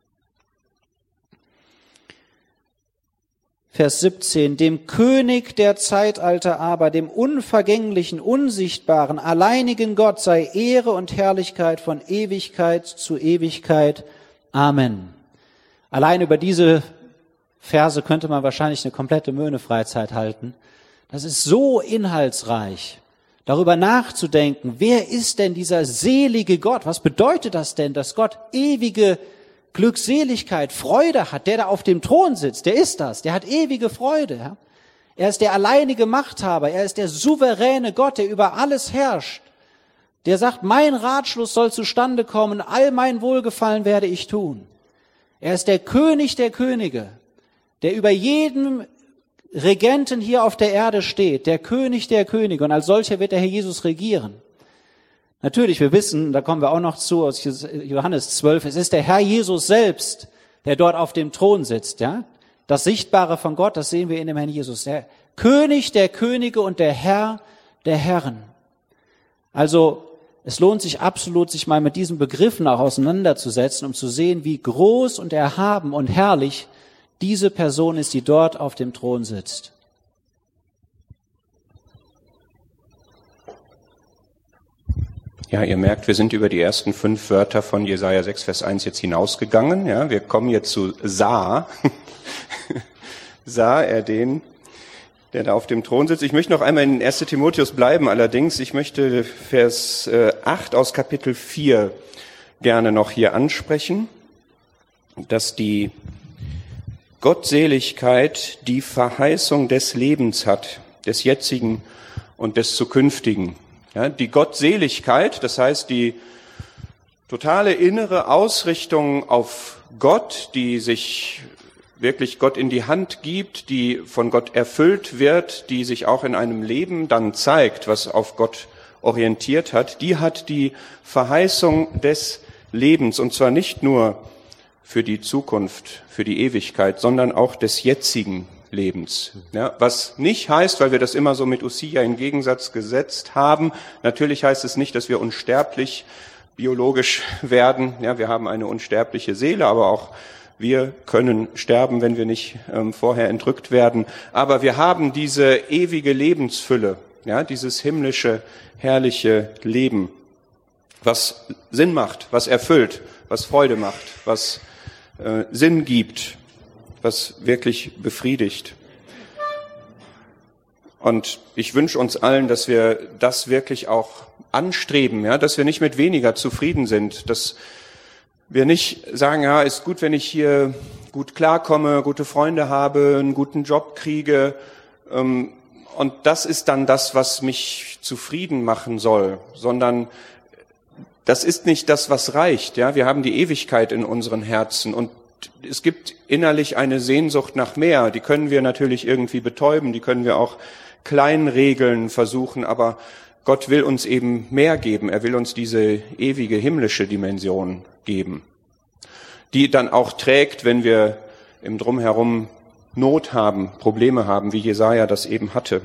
Vers 17, dem König der Zeitalter aber, dem unvergänglichen, unsichtbaren, alleinigen Gott sei Ehre und Herrlichkeit von Ewigkeit zu Ewigkeit. Amen. Allein über diese Verse könnte man wahrscheinlich eine komplette Möhne-Freizeit halten. Das ist so inhaltsreich, darüber nachzudenken, wer ist denn dieser selige Gott? Was bedeutet das denn, dass Gott ewige Glückseligkeit, Freude hat, der da auf dem Thron sitzt, der ist das, der hat ewige Freude. Ja? Er ist der alleinige Machthaber, er ist der souveräne Gott, der über alles herrscht. Der sagt, mein Ratschluss soll zustande kommen, all mein Wohlgefallen werde ich tun. Er ist der König der Könige, der über jedem Regenten hier auf der Erde steht, der König der Könige, und als solcher wird der Herr Jesus regieren. Natürlich, wir wissen, da kommen wir auch noch zu, aus Johannes 12, es ist der Herr Jesus selbst, der dort auf dem Thron sitzt, ja. Das Sichtbare von Gott, das sehen wir in dem Herrn Jesus, der König der Könige und der Herr der Herren. Also, es lohnt sich absolut, sich mal mit diesen Begriffen auch auseinanderzusetzen, um zu sehen, wie groß und erhaben und herrlich diese Person ist, die dort auf dem Thron sitzt. Ja, ihr merkt, wir sind über die ersten 5 Wörter von Jesaja 6, Vers 1 jetzt hinausgegangen. Ja, wir kommen jetzt zu sah. Sah er den, der da auf dem Thron sitzt. Ich möchte noch einmal in 1. Timotheus bleiben, allerdings. Ich möchte Vers 8 aus Kapitel 4 gerne noch hier ansprechen, dass die Gottseligkeit die Verheißung des Lebens hat, des jetzigen und des zukünftigen. Ja, die Gottseligkeit, das heißt die totale innere Ausrichtung auf Gott, die sich wirklich Gott in die Hand gibt, die von Gott erfüllt wird, die sich auch in einem Leben dann zeigt, was auf Gott orientiert hat, die hat die Verheißung des Lebens, und zwar nicht nur für die Zukunft, für die Ewigkeit, sondern auch des jetzigen Lebens. Ja, was nicht heißt, weil wir das immer so mit Usia in Gegensatz gesetzt haben, natürlich heißt es nicht, dass wir unsterblich biologisch werden. Ja, wir haben eine unsterbliche Seele, aber auch wir können sterben, wenn wir nicht vorher entrückt werden. Aber wir haben diese ewige Lebensfülle, ja, dieses himmlische, herrliche Leben, was Sinn macht, was erfüllt, was Freude macht, was Sinn gibt, was wirklich befriedigt. Und ich wünsche uns allen, dass wir das wirklich auch anstreben, ja, dass wir nicht mit weniger zufrieden sind, dass wir nicht sagen, ja, ist gut, wenn ich hier gut klarkomme, gute Freunde habe, einen guten Job kriege, und das ist dann das, was mich zufrieden machen soll, sondern das ist nicht das, was reicht, ja. Wir haben die Ewigkeit in unseren Herzen und es gibt innerlich eine Sehnsucht nach mehr. Die können wir natürlich irgendwie betäuben, die können wir auch klein regeln versuchen, aber Gott will uns eben mehr geben. Er will uns diese ewige himmlische Dimension geben, die dann auch trägt, wenn wir im Drumherum Not haben, Probleme haben, wie Jesaja das eben hatte.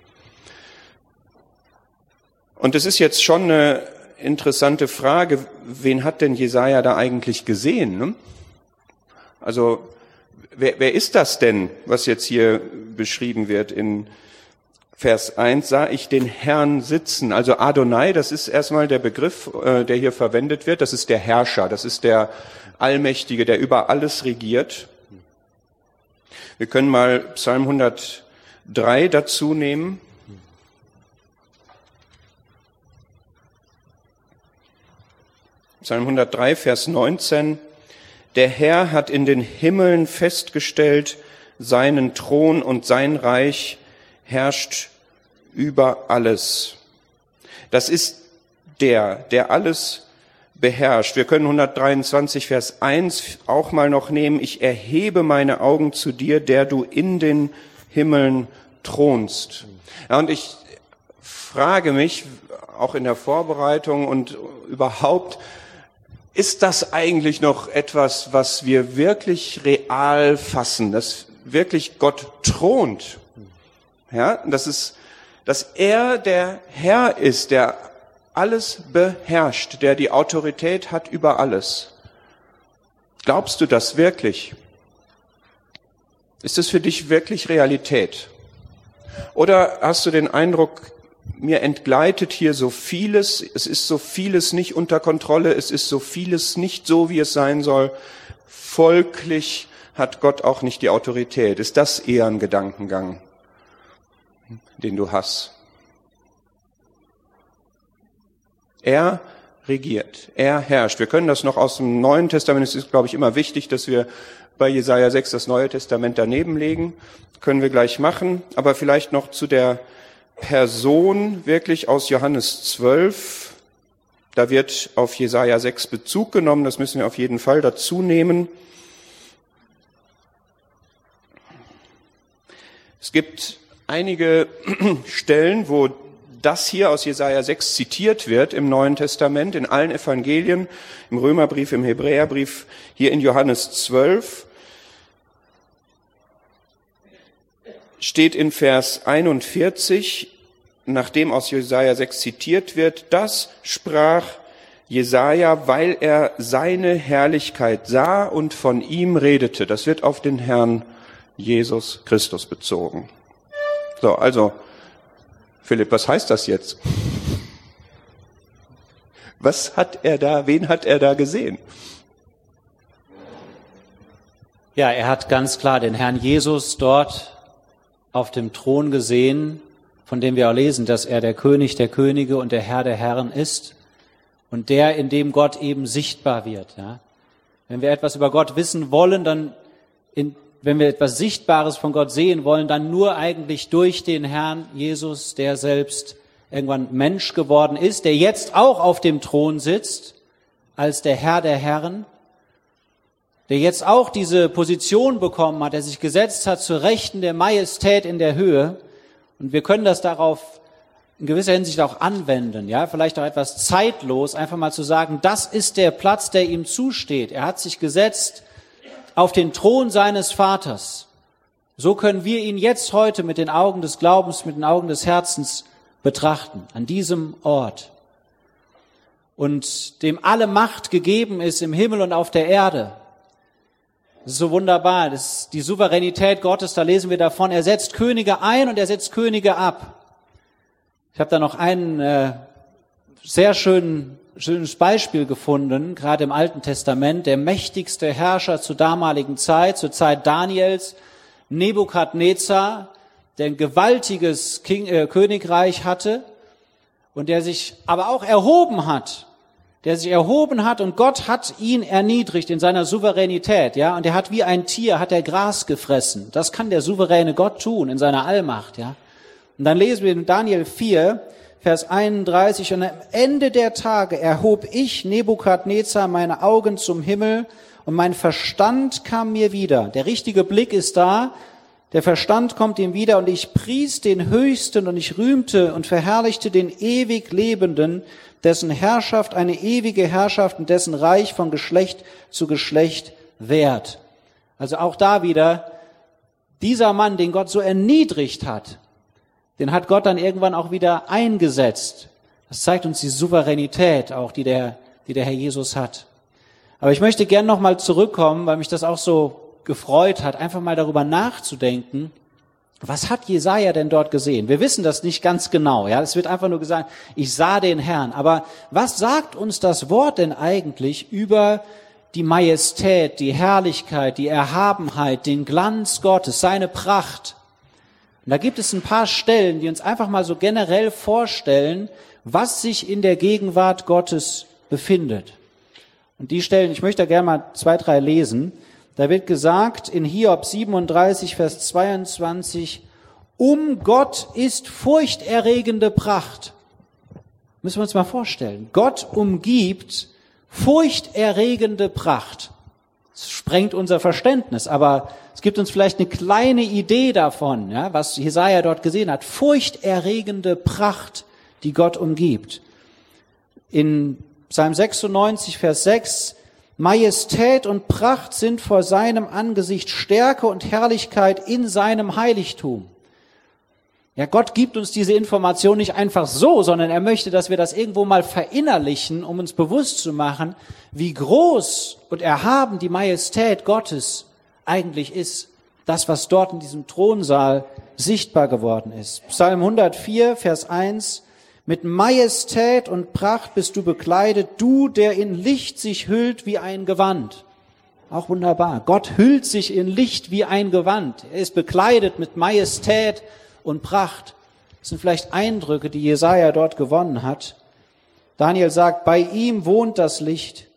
Und es ist jetzt schon eine interessante Frage, wen hat denn Jesaja da eigentlich gesehen? Ne? Also, wer ist das denn, was jetzt hier beschrieben wird in Vers 1? Sah ich den Herrn sitzen. Also Adonai, das ist erstmal der Begriff, der hier verwendet wird. Das ist der Herrscher, das ist der Allmächtige, der über alles regiert. Wir können mal Psalm 103 dazu nehmen. Psalm 103, Vers 19. Der Herr hat in den Himmeln festgestellt seinen Thron und sein Reich herrscht über alles. Das ist der alles beherrscht. Wir können 123, Vers 1 auch mal noch nehmen. Ich erhebe meine Augen zu dir, der du in den Himmeln thronst. Ja, und ich frage mich, auch in der Vorbereitung und überhaupt, ist das eigentlich noch etwas, was wir wirklich real fassen, dass wirklich Gott thront? Ja, dass er der Herr ist, der alles beherrscht, der die Autorität hat über alles. Glaubst du das wirklich? Ist es für dich wirklich Realität? Oder hast du den Eindruck, mir entgleitet hier so vieles, es ist so vieles nicht unter Kontrolle, es ist so vieles nicht so, wie es sein soll. Folglich hat Gott auch nicht die Autorität. Ist das eher ein Gedankengang, den du hast? Er regiert, er herrscht. Wir können das noch aus dem Neuen Testament, es ist, glaube ich, immer wichtig, dass wir bei Jesaja 6 das Neue Testament daneben legen. Können wir gleich machen, aber vielleicht noch zu der Person wirklich aus Johannes 12. Da wird auf Jesaja 6 Bezug genommen, das müssen wir auf jeden Fall dazu nehmen. Es gibt einige Stellen, wo das hier aus Jesaja 6 zitiert wird im Neuen Testament, in allen Evangelien, im Römerbrief, im Hebräerbrief, hier in Johannes 12. Steht in Vers 41, nachdem aus Jesaja 6 zitiert wird, das sprach Jesaja, weil er seine Herrlichkeit sah und von ihm redete. Das wird auf den Herrn Jesus Christus bezogen. So, also, Philipp, was heißt das jetzt? Was hat er da, wen hat er da gesehen? Ja, er hat ganz klar den Herrn Jesus dort auf dem Thron gesehen, von dem wir auch lesen, dass er der König der Könige und der Herr der Herren ist und der, in dem Gott eben sichtbar wird. Ja? Wenn wir etwas über Gott wissen wollen, wenn wir etwas Sichtbares von Gott sehen wollen, dann nur eigentlich durch den Herrn Jesus, der selbst irgendwann Mensch geworden ist, der jetzt auch auf dem Thron sitzt, als der Herr der Herren, der jetzt auch diese Position bekommen hat, der sich gesetzt hat zur Rechten der Majestät in der Höhe. Und wir können das darauf in gewisser Hinsicht auch anwenden, ja, vielleicht auch etwas zeitlos, einfach mal zu sagen, das ist der Platz, der ihm zusteht. Er hat sich gesetzt auf den Thron seines Vaters. So können wir ihn jetzt heute mit den Augen des Glaubens, mit den Augen des Herzens betrachten, an diesem Ort. Und dem alle Macht gegeben ist im Himmel und auf der Erde. Das ist so wunderbar, das ist die Souveränität Gottes, da lesen wir davon, er setzt Könige ein und er setzt Könige ab. Ich habe da noch ein sehr schönes Beispiel gefunden, gerade im Alten Testament, der mächtigste Herrscher zur damaligen Zeit, zur Zeit Daniels, Nebukadnezar, der ein gewaltiges Königreich hatte und der sich aber auch erhoben hat. Und Gott hat ihn erniedrigt in seiner Souveränität, ja, und er hat wie ein Tier, hat er Gras gefressen. Das kann der souveräne Gott tun in seiner Allmacht, ja. Und dann lesen wir in Daniel 4, Vers 31, und am Ende der Tage erhob ich, Nebukadnezar, meine Augen zum Himmel und mein Verstand kam mir wieder. Der richtige Blick ist da, der Verstand kommt ihm wieder und ich pries den Höchsten und ich rühmte und verherrlichte den ewig Lebenden, dessen Herrschaft eine ewige Herrschaft und dessen Reich von Geschlecht zu Geschlecht währt. Also auch da wieder, dieser Mann, den Gott so erniedrigt hat, den hat Gott dann irgendwann auch wieder eingesetzt. Das zeigt uns die Souveränität auch, die der Herr Jesus hat. Aber ich möchte gern nochmal zurückkommen, weil mich das auch so gefreut hat, einfach mal darüber nachzudenken, was hat Jesaja denn dort gesehen? Wir wissen das nicht ganz genau, ja. Es wird einfach nur gesagt, ich sah den Herrn. Aber was sagt uns das Wort denn eigentlich über die Majestät, die Herrlichkeit, die Erhabenheit, den Glanz Gottes, seine Pracht? Und da gibt es ein paar Stellen, die uns einfach mal so generell vorstellen, was sich in der Gegenwart Gottes befindet. Und die Stellen, ich möchte da gerne mal 2, 3 lesen. Da wird gesagt in Hiob 37, Vers 22, um Gott ist furchterregende Pracht. Müssen wir uns mal vorstellen. Gott umgibt furchterregende Pracht. Es sprengt unser Verständnis, aber es gibt uns vielleicht eine kleine Idee davon, ja, was Jesaja dort gesehen hat. Furchterregende Pracht, die Gott umgibt. In Psalm 96, Vers 6, Majestät und Pracht sind vor seinem Angesicht, Stärke und Herrlichkeit in seinem Heiligtum. Ja, Gott gibt uns diese Information nicht einfach so, sondern er möchte, dass wir das irgendwo mal verinnerlichen, um uns bewusst zu machen, wie groß und erhaben die Majestät Gottes eigentlich ist. Das, was dort in diesem Thronsaal sichtbar geworden ist. Psalm 104, Vers 1, mit Majestät und Pracht bist du bekleidet, du, der in Licht sich hüllt wie ein Gewand. Auch wunderbar. Gott hüllt sich in Licht wie ein Gewand. Er ist bekleidet mit Majestät und Pracht. Das sind vielleicht Eindrücke, die Jesaja dort gewonnen hat. Daniel sagt, bei ihm wohnt das Licht.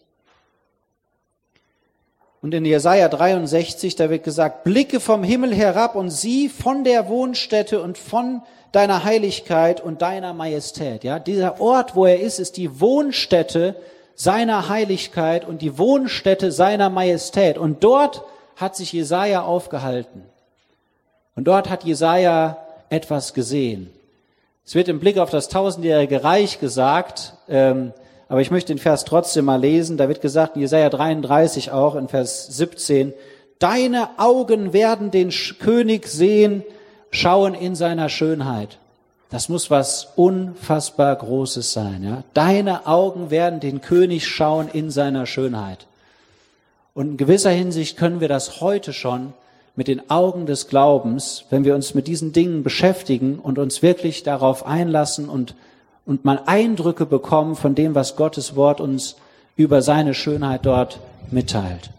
Und in Jesaja 63, da wird gesagt, blicke vom Himmel herab und sieh von der Wohnstätte und von deiner Heiligkeit und deiner Majestät. Ja, dieser Ort, wo er ist die Wohnstätte seiner Heiligkeit und die Wohnstätte seiner Majestät. Und dort hat sich Jesaja aufgehalten. Und dort hat Jesaja etwas gesehen. Es wird im Blick auf das 1000-jährige Reich gesagt, aber ich möchte den Vers trotzdem mal lesen. Da wird gesagt, in Jesaja 33 auch, in Vers 17, deine Augen werden den König sehen, schauen in seiner Schönheit. Das muss was unfassbar Großes sein. Ja? Deine Augen werden den König schauen in seiner Schönheit. Und in gewisser Hinsicht können wir das heute schon mit den Augen des Glaubens, wenn wir uns mit diesen Dingen beschäftigen und uns wirklich darauf einlassen und mal Eindrücke bekommen von dem, was Gottes Wort uns über seine Schönheit dort mitteilt.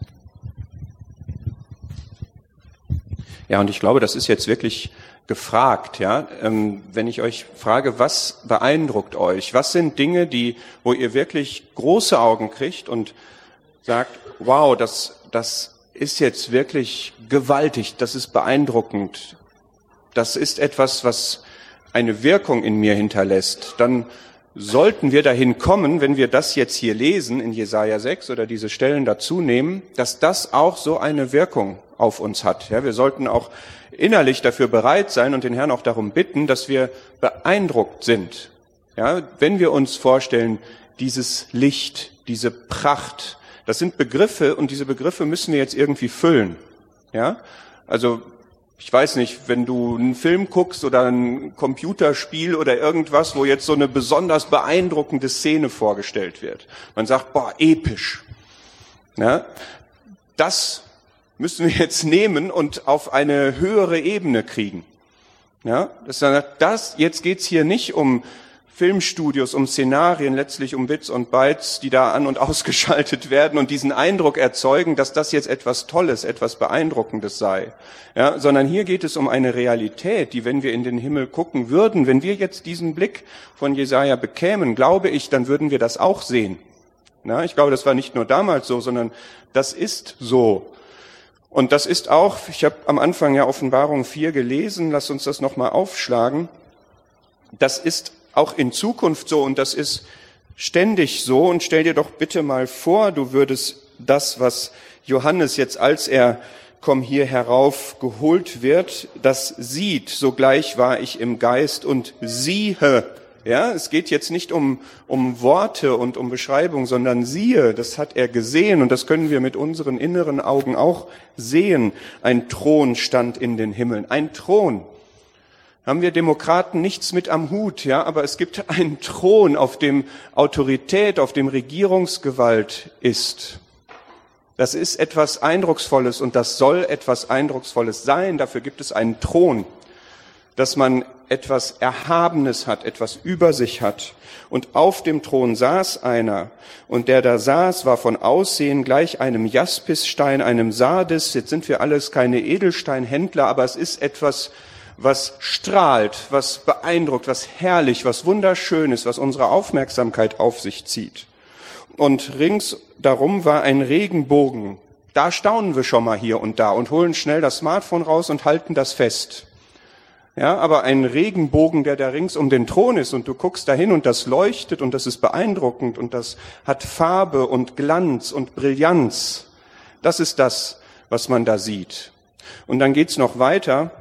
Ja, und ich glaube, das ist jetzt wirklich gefragt, ja. Wenn ich euch frage, was beeindruckt euch? Was sind Dinge, wo ihr wirklich große Augen kriegt und sagt, wow, das ist jetzt wirklich gewaltig, das ist beeindruckend, das ist etwas, was eine Wirkung in mir hinterlässt, dann sollten wir dahin kommen, wenn wir das jetzt hier lesen in Jesaja 6 oder diese Stellen dazu nehmen, dass das auch so eine Wirkung auf uns hat. Ja, wir sollten auch innerlich dafür bereit sein und den Herrn auch darum bitten, dass wir beeindruckt sind. Ja, wenn wir uns vorstellen, dieses Licht, diese Pracht, das sind Begriffe und diese Begriffe müssen wir jetzt irgendwie füllen. Ja, also ich weiß nicht, wenn du einen Film guckst oder ein Computerspiel oder irgendwas, wo jetzt so eine besonders beeindruckende Szene vorgestellt wird. Man sagt, boah, episch. Ja, das müssen wir jetzt nehmen und auf eine höhere Ebene kriegen. Ja, jetzt geht's hier nicht um Filmstudios, um Szenarien, letztlich um Bits und Bytes, die da an- und ausgeschaltet werden und diesen Eindruck erzeugen, dass das jetzt etwas Tolles, etwas Beeindruckendes sei. Ja, sondern hier geht es um eine Realität, die, wenn wir in den Himmel gucken würden, wenn wir jetzt diesen Blick von Jesaja bekämen, glaube ich, dann würden wir das auch sehen. Ja, ich glaube, das war nicht nur damals so, sondern das ist so. Und das ist auch, ich habe am Anfang ja Offenbarung 4 gelesen, lass uns das nochmal aufschlagen, das ist auch in Zukunft so und das ist ständig so. Und stell dir doch bitte mal vor, du würdest das, was Johannes jetzt, als er komm hier herauf geholt wird, das sieht. Sogleich war ich im Geist und siehe. Ja, es geht jetzt nicht um Worte und um Beschreibung, sondern siehe, das hat er gesehen und das können wir mit unseren inneren Augen auch sehen. Ein Thron stand in den Himmeln. Ein Thron. Haben wir Demokraten nichts mit am Hut, ja, aber es gibt einen Thron, auf dem Autorität, auf dem Regierungsgewalt ist. Das ist etwas Eindrucksvolles und das soll etwas Eindrucksvolles sein. Dafür gibt es einen Thron, dass man etwas Erhabenes hat, etwas über sich hat. Und auf dem Thron saß einer, und der da saß, war von Aussehen gleich einem Jaspisstein, einem Sardis. Jetzt sind wir alles keine Edelsteinhändler, aber es ist etwas, was strahlt, was beeindruckt, was herrlich, was wunderschön ist, was unsere Aufmerksamkeit auf sich zieht. Und rings darum war ein Regenbogen. Da staunen wir schon mal hier und da und holen schnell das Smartphone raus und halten das fest. Ja, aber ein Regenbogen, der da rings um den Thron ist und du guckst dahin und das leuchtet und das ist beeindruckend und das hat Farbe und Glanz und Brillanz. Das ist das, was man da sieht. Und dann geht's noch weiter.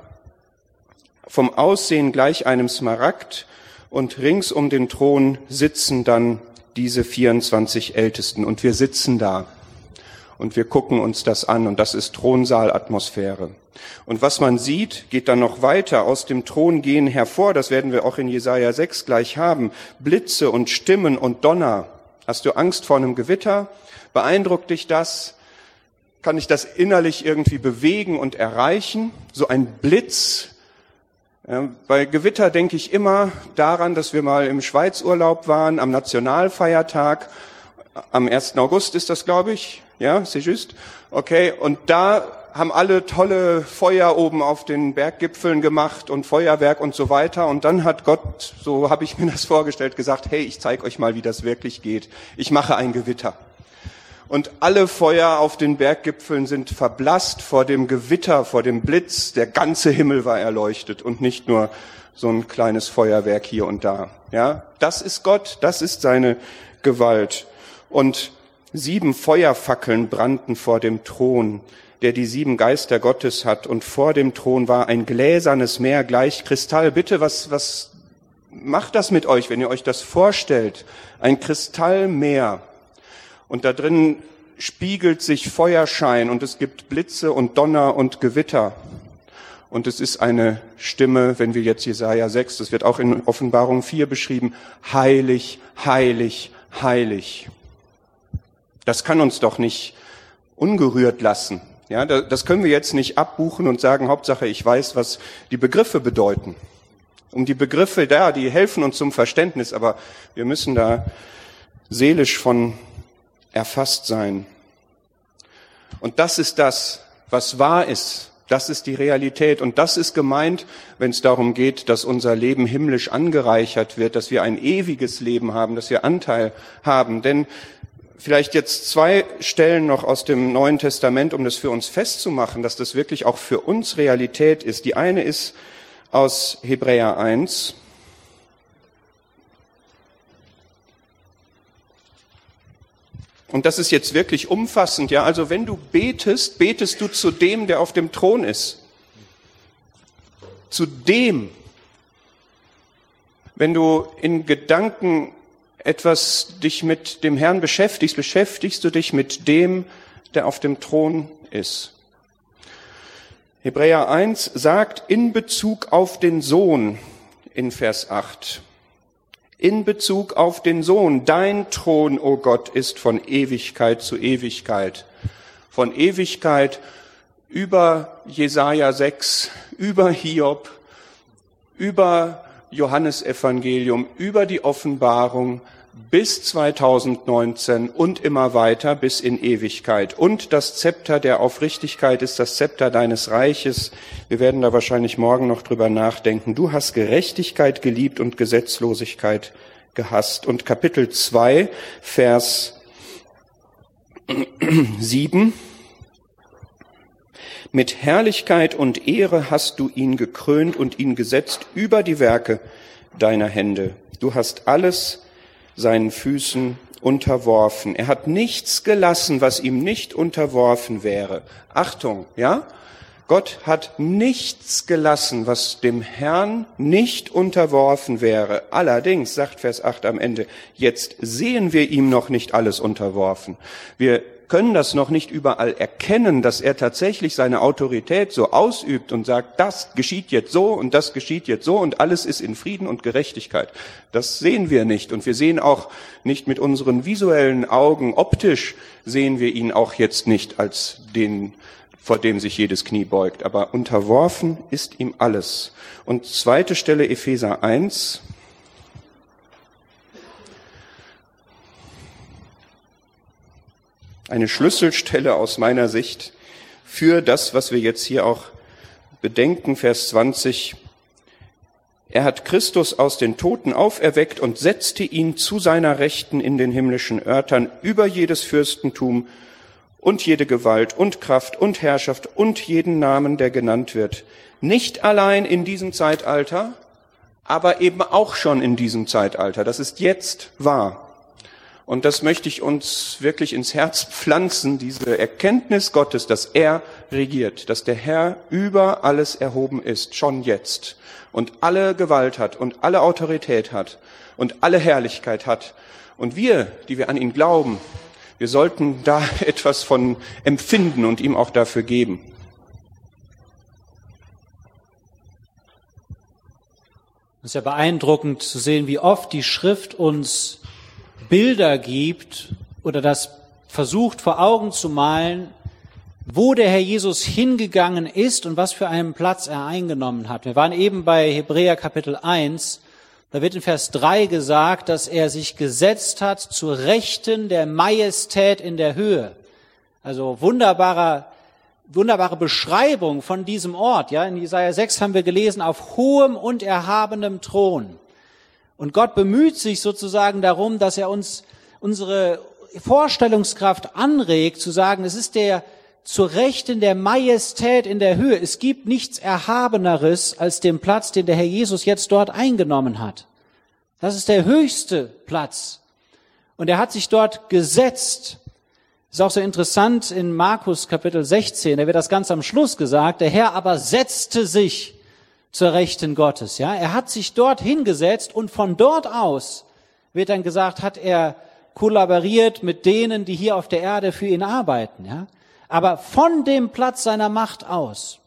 Vom Aussehen gleich einem Smaragd und rings um den Thron sitzen dann diese 24 Ältesten. Und wir sitzen da und wir gucken uns das an und das ist Thronsaalatmosphäre. Und was man sieht, geht dann noch weiter. Aus dem Thron gehen hervor, das werden wir auch in Jesaja 6 gleich haben, Blitze und Stimmen und Donner. Hast du Angst vor einem Gewitter? Beeindruckt dich das? Kann ich das innerlich irgendwie bewegen und erreichen? So ein Blitz. Ja, bei Gewitter denke ich immer daran, dass wir mal im Schweizurlaub waren, am Nationalfeiertag. Am 1. August ist das, glaube ich. Ja, c'est juste. Okay, und da haben alle tolle Feuer oben auf den Berggipfeln gemacht und Feuerwerk und so weiter. Und dann hat Gott, so habe ich mir das vorgestellt, gesagt, hey, ich zeige euch mal, wie das wirklich geht. Ich mache ein Gewitter. Und alle Feuer auf den Berggipfeln sind verblasst vor dem Gewitter, vor dem Blitz. Der ganze Himmel war erleuchtet und nicht nur so ein kleines Feuerwerk hier und da. Ja, das ist Gott, das ist seine Gewalt. Und 7 Feuerfackeln brannten vor dem Thron, der die 7 Geister Gottes hat. Und vor dem Thron war ein gläsernes Meer gleich Kristall. Bitte, was macht das mit euch, wenn ihr euch das vorstellt? Ein Kristallmeer. Und da drin spiegelt sich Feuerschein und es gibt Blitze und Donner und Gewitter. Und es ist eine Stimme, wenn wir jetzt Jesaja 6, das wird auch in Offenbarung 4 beschrieben, heilig, heilig, heilig. Das kann uns doch nicht ungerührt lassen. Ja, das können wir jetzt nicht abbuchen und sagen, Hauptsache ich weiß, was die Begriffe bedeuten. Um die Begriffe da, die helfen uns zum Verständnis, aber wir müssen da seelisch von erfasst sein. Und das ist das, was wahr ist. Das ist die Realität. Und das ist gemeint, wenn es darum geht, dass unser Leben himmlisch angereichert wird, dass wir ein ewiges Leben haben, dass wir Anteil haben. Denn vielleicht jetzt 2 Stellen noch aus dem Neuen Testament, um das für uns festzumachen, dass das wirklich auch für uns Realität ist. Die eine ist aus Hebräer 1. Und das ist jetzt wirklich umfassend, ja. Also wenn du betest, betest du zu dem, der auf dem Thron ist. Zu dem. Wenn du in Gedanken etwas dich mit dem Herrn beschäftigst, beschäftigst du dich mit dem, der auf dem Thron ist. Hebräer 1 sagt in Bezug auf den Sohn in Vers 8. In Bezug auf den Sohn, dein Thron, o Gott, ist von Ewigkeit zu Ewigkeit. Von Ewigkeit über Jesaja 6, über Hiob, über Johannesevangelium, über die Offenbarung bis 2019 und immer weiter bis in Ewigkeit. Und das Zepter der Aufrichtigkeit ist das Zepter deines Reiches. Wir werden da wahrscheinlich morgen noch drüber nachdenken. Du hast Gerechtigkeit geliebt und Gesetzlosigkeit gehasst. Und Kapitel 2, Vers 7. Mit Herrlichkeit und Ehre hast du ihn gekrönt und ihn gesetzt über die Werke deiner Hände. Du hast alles seinen Füßen unterworfen. Er hat nichts gelassen, was ihm nicht unterworfen wäre. Achtung, ja? Gott hat nichts gelassen, was dem Herrn nicht unterworfen wäre. Allerdings, sagt Vers 8 am Ende, jetzt sehen wir ihm noch nicht alles unterworfen. Wir können das noch nicht überall erkennen, dass er tatsächlich seine Autorität so ausübt und sagt, das geschieht jetzt so und das geschieht jetzt so und alles ist in Frieden und Gerechtigkeit. Das sehen wir nicht und wir sehen auch nicht mit unseren visuellen Augen, optisch sehen wir ihn auch jetzt nicht als den, vor dem sich jedes Knie beugt, aber unterworfen ist ihm alles. Und 2. Stelle Epheser 1. Eine Schlüsselstelle aus meiner Sicht für das, was wir jetzt hier auch bedenken, Vers 20. Er hat Christus aus den Toten auferweckt und setzte ihn zu seiner Rechten in den himmlischen Örtern über jedes Fürstentum und jede Gewalt und Kraft und Herrschaft und jeden Namen, der genannt wird. Nicht allein in diesem Zeitalter, aber eben auch schon in diesem Zeitalter. Das ist jetzt wahr. Und das möchte ich uns wirklich ins Herz pflanzen, diese Erkenntnis Gottes, dass er regiert, dass der Herr über alles erhoben ist, schon jetzt, und alle Gewalt hat und alle Autorität hat und alle Herrlichkeit hat. Und wir, die wir an ihn glauben, wir sollten da etwas von empfinden und ihm auch dafür geben. Es ist ja beeindruckend zu sehen, wie oft die Schrift uns Bilder gibt oder das versucht vor Augen zu malen, wo der Herr Jesus hingegangen ist und was für einen Platz er eingenommen hat. Wir waren eben bei Hebräer Kapitel 1, da wird in Vers 3 gesagt, dass er sich gesetzt hat zur Rechten der Majestät in der Höhe. Also wunderbare Beschreibung von diesem Ort. Ja, in Jesaja 6 haben wir gelesen, auf hohem und erhabenem Thron. Und Gott bemüht sich sozusagen darum, dass er uns unsere Vorstellungskraft anregt, zu sagen, es ist der zur Rechten der Majestät in der Höhe. Es gibt nichts Erhabeneres als den Platz, den der Herr Jesus jetzt dort eingenommen hat. Das ist der höchste Platz. Und er hat sich dort gesetzt. Ist auch so interessant in Markus Kapitel 16, da wird das ganz am Schluss gesagt, der Herr aber setzte sich zur Rechten Gottes. Ja, er hat sich dort hingesetzt und von dort aus wird dann gesagt, hat er kollaboriert mit denen, die hier auf der Erde für ihn arbeiten. Ja, aber von dem Platz seiner Macht aus.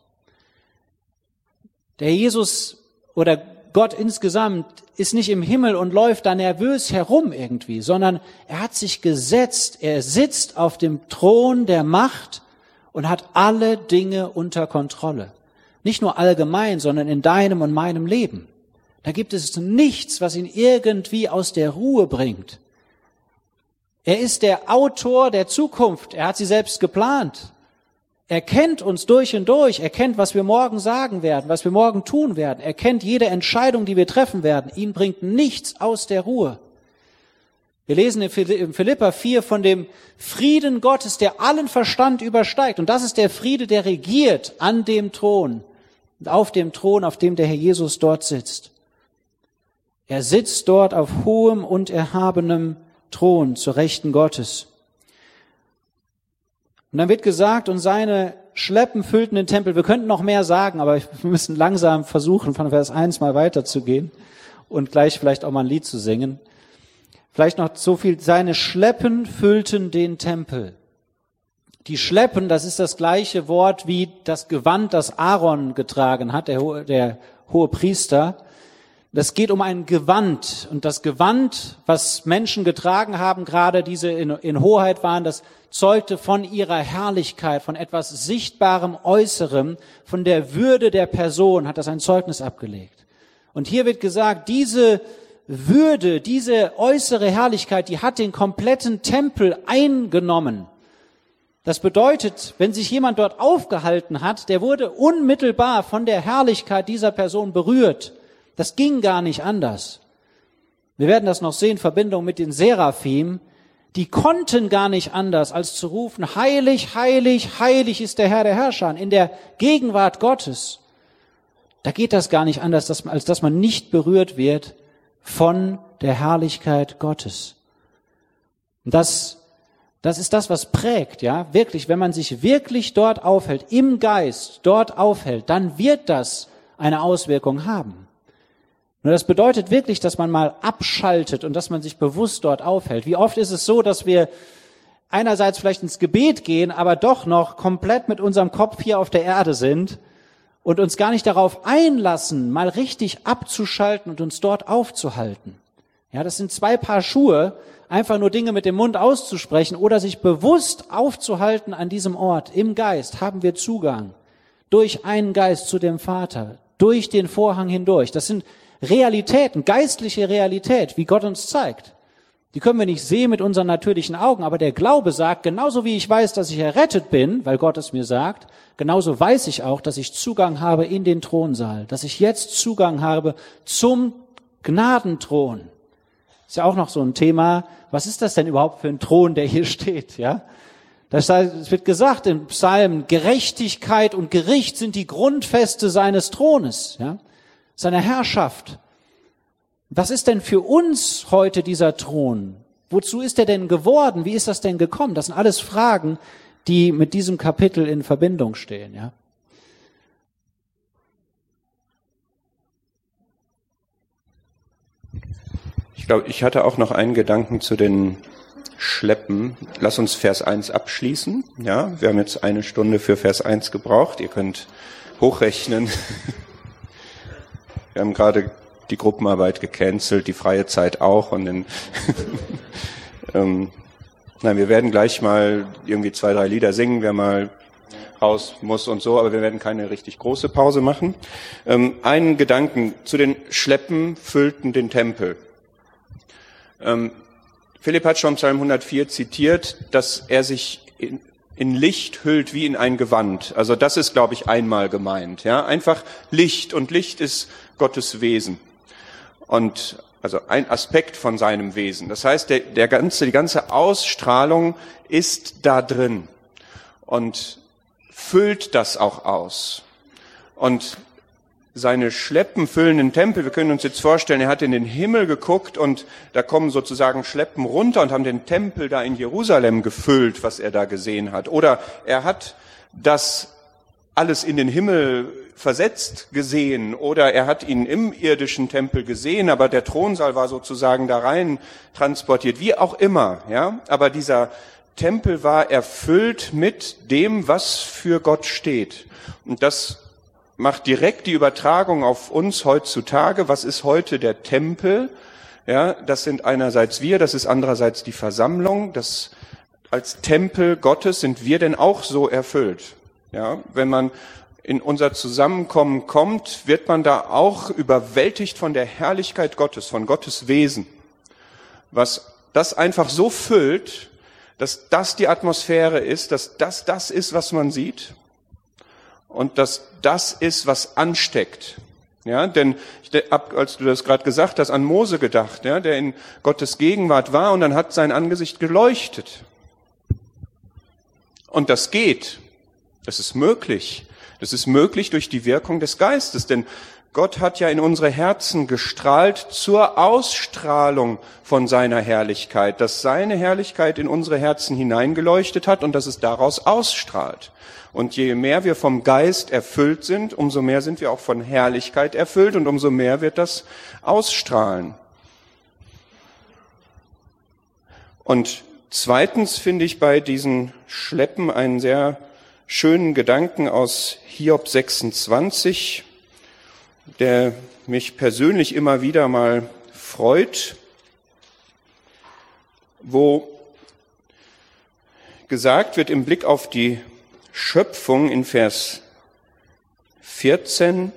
Der Jesus oder Gott insgesamt ist nicht im Himmel und läuft da nervös herum irgendwie, sondern er hat sich gesetzt, er sitzt auf dem Thron der Macht und hat alle Dinge unter Kontrolle. Nicht nur allgemein, sondern in deinem und meinem Leben. Da gibt es nichts, was ihn irgendwie aus der Ruhe bringt. Er ist der Autor der Zukunft. Er hat sie selbst geplant. Er kennt uns durch und durch. Er kennt, was wir morgen sagen werden, was wir morgen tun werden. Er kennt jede Entscheidung, die wir treffen werden. Ihn bringt nichts aus der Ruhe. Wir lesen in Philipper 4 von dem Frieden Gottes, der allen Verstand übersteigt. Und das ist der Friede, der regiert an dem Thron. Auf dem Thron, auf dem der Herr Jesus dort sitzt. Er sitzt dort auf hohem und erhabenem Thron zur Rechten Gottes. Und dann wird gesagt, und seine Schleppen füllten den Tempel. Wir könnten noch mehr sagen, aber wir müssen langsam versuchen, von Vers 1 mal weiterzugehen und gleich vielleicht auch mal ein Lied zu singen. Vielleicht noch so viel, seine Schleppen füllten den Tempel. Die Schleppen, das ist das gleiche Wort wie das Gewand, das Aaron getragen hat, der hohe Priester. Das geht um ein Gewand. Und das Gewand, was Menschen getragen haben, gerade diese in Hoheit waren, das zeugte von ihrer Herrlichkeit, von etwas Sichtbarem Äußerem, von der Würde der Person, hat das ein Zeugnis abgelegt. Und hier wird gesagt, diese Würde, diese äußere Herrlichkeit, die hat den kompletten Tempel eingenommen. Das bedeutet, wenn sich jemand dort aufgehalten hat, der wurde unmittelbar von der Herrlichkeit dieser Person berührt. Das ging gar nicht anders. Wir werden das noch sehen in Verbindung mit den Seraphim. Die konnten gar nicht anders, als zu rufen, heilig, heilig, heilig ist der Herr der Herrscher. In der Gegenwart Gottes, da geht das gar nicht anders, als dass man nicht berührt wird von der Herrlichkeit Gottes. Und das ist das, was prägt, ja, wirklich, wenn man sich wirklich dort aufhält, im Geist dort aufhält, dann wird das eine Auswirkung haben. Nur das bedeutet wirklich, dass man mal abschaltet und dass man sich bewusst dort aufhält. Wie oft ist es so, dass wir einerseits vielleicht ins Gebet gehen, aber doch noch komplett mit unserem Kopf hier auf der Erde sind und uns gar nicht darauf einlassen, mal richtig abzuschalten und uns dort aufzuhalten. Ja, das sind zwei Paar Schuhe, einfach nur Dinge mit dem Mund auszusprechen oder sich bewusst aufzuhalten an diesem Ort. Im Geist haben wir Zugang durch einen Geist zu dem Vater, durch den Vorhang hindurch. Das sind Realitäten, geistliche Realität, wie Gott uns zeigt. Die können wir nicht sehen mit unseren natürlichen Augen, aber der Glaube sagt, genauso wie ich weiß, dass ich errettet bin, weil Gott es mir sagt, genauso weiß ich auch, dass ich Zugang habe in den Thronsaal, dass ich jetzt Zugang habe zum Gnadenthron. Ist ja auch noch so ein Thema, was ist das denn überhaupt für ein Thron, der hier steht, ja? Es wird gesagt im Psalm, Gerechtigkeit und Gericht sind die Grundfeste seines Thrones, ja? Seiner Herrschaft. Was ist denn für uns heute dieser Thron? Wozu ist er denn geworden? Wie ist das denn gekommen? Das sind alles Fragen, die mit diesem Kapitel in Verbindung stehen, ja. Ich glaube, ich hatte auch noch einen Gedanken zu den Schleppen. Lass uns Vers 1 abschließen. Ja, wir haben jetzt 1 Stunde für Vers 1 gebraucht. Ihr könnt hochrechnen. Wir haben gerade die Gruppenarbeit gecancelt, die freie Zeit auch. Und dann nein, wir werden gleich mal irgendwie 2, 3 Lieder singen, wer mal raus muss und so, aber wir werden keine richtig große Pause machen. Einen Gedanken zu den Schleppen füllten den Tempel. Philipp hat schon Psalm 104 zitiert, dass er sich in Licht hüllt wie in ein Gewand. Also das ist, glaube ich, einmal gemeint. Ja, einfach Licht, und Licht ist Gottes Wesen. Und also ein Aspekt von seinem Wesen. Das heißt, die ganze Ausstrahlung ist da drin und füllt das auch aus. Und seine Schleppen füllen den Tempel. Wir können uns jetzt vorstellen, er hat in den Himmel geguckt und da kommen sozusagen Schleppen runter und haben den Tempel da in Jerusalem gefüllt, was er da gesehen hat. Oder er hat das alles in den Himmel versetzt gesehen, oder er hat ihn im irdischen Tempel gesehen, aber der Thronsaal war sozusagen da rein transportiert, wie auch immer, ja. Aber dieser Tempel war erfüllt mit dem, was für Gott steht. Und das macht direkt die Übertragung auf uns heutzutage. Was ist heute der Tempel? Ja, das sind einerseits wir, das ist andererseits die Versammlung. Das als Tempel Gottes sind wir denn auch so erfüllt. Ja, wenn man in unser Zusammenkommen kommt, wird man da auch überwältigt von der Herrlichkeit Gottes, von Gottes Wesen. Was das einfach so füllt, dass das die Atmosphäre ist, dass das ist, was man sieht. Und dass das ist, was ansteckt. Ja, denn ich hab, als du das gerade gesagt hast, an Mose gedacht, ja, der in Gottes Gegenwart war und dann hat sein Angesicht geleuchtet. Und das geht. Das ist möglich. Das ist möglich durch die Wirkung des Geistes, denn Gott hat ja in unsere Herzen gestrahlt zur Ausstrahlung von seiner Herrlichkeit, dass seine Herrlichkeit in unsere Herzen hineingeleuchtet hat und dass es daraus ausstrahlt. Und je mehr wir vom Geist erfüllt sind, umso mehr sind wir auch von Herrlichkeit erfüllt und umso mehr wird das ausstrahlen. Und zweitens finde ich bei diesen Schleppen einen sehr schönen Gedanken aus Hiob 26, der mich persönlich immer wieder mal freut, wo gesagt wird im Blick auf die Schöpfung in Vers 14,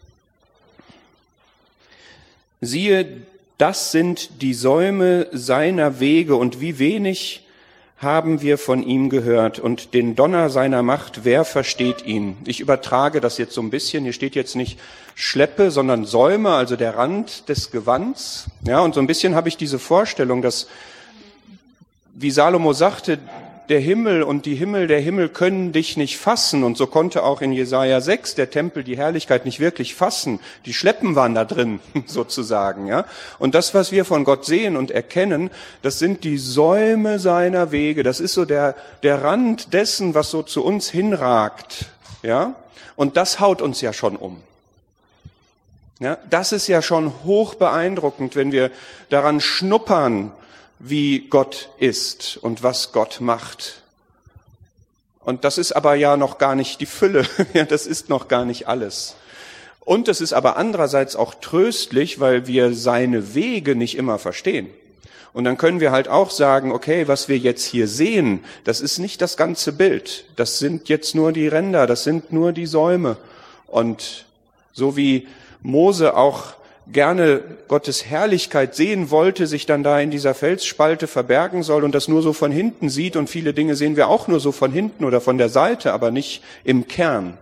siehe, das sind die Säume seiner Wege und wie wenig haben wir von ihm gehört und den Donner seiner Macht, wer versteht ihn? Ich übertrage das jetzt so ein bisschen, hier steht jetzt nicht Schleppe, sondern Säume, also der Rand des Gewands. Ja, und so ein bisschen habe ich diese Vorstellung, dass, wie Salomo sagte, der Himmel und der Himmel können dich nicht fassen. Und so konnte auch in Jesaja 6 der Tempel die Herrlichkeit nicht wirklich fassen. Die Schleppen waren da drin, sozusagen, ja. Und das, was wir von Gott sehen und erkennen, das sind die Säume seiner Wege. Das ist so der Rand dessen, was so zu uns hinragt, ja. Und das haut uns ja schon um. Ja, das ist ja schon hoch beeindruckend, wenn wir daran schnuppern, wie Gott ist und was Gott macht. Und das ist aber ja noch gar nicht die Fülle, ja, das ist noch gar nicht alles. Und es ist aber andererseits auch tröstlich, weil wir seine Wege nicht immer verstehen. Und dann können wir halt auch sagen, okay, was wir jetzt hier sehen, das ist nicht das ganze Bild. Das sind jetzt nur die Ränder, das sind nur die Säume. Und so wie Mose auch gerne Gottes Herrlichkeit sehen wollte, sich dann da in dieser Felsspalte verbergen soll und das nur so von hinten sieht, und viele Dinge sehen wir auch nur so von hinten oder von der Seite, aber nicht im Kern.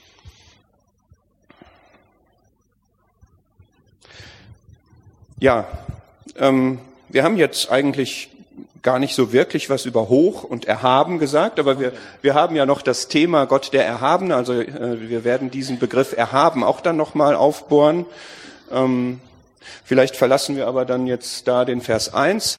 Ja, wir haben jetzt eigentlich gar nicht so wirklich was über Hoch und Erhaben gesagt, aber wir haben ja noch das Thema Gott der Erhabene, also wir werden diesen Begriff Erhaben auch dann nochmal aufbohren. Vielleicht verlassen wir aber dann jetzt da den Vers 1.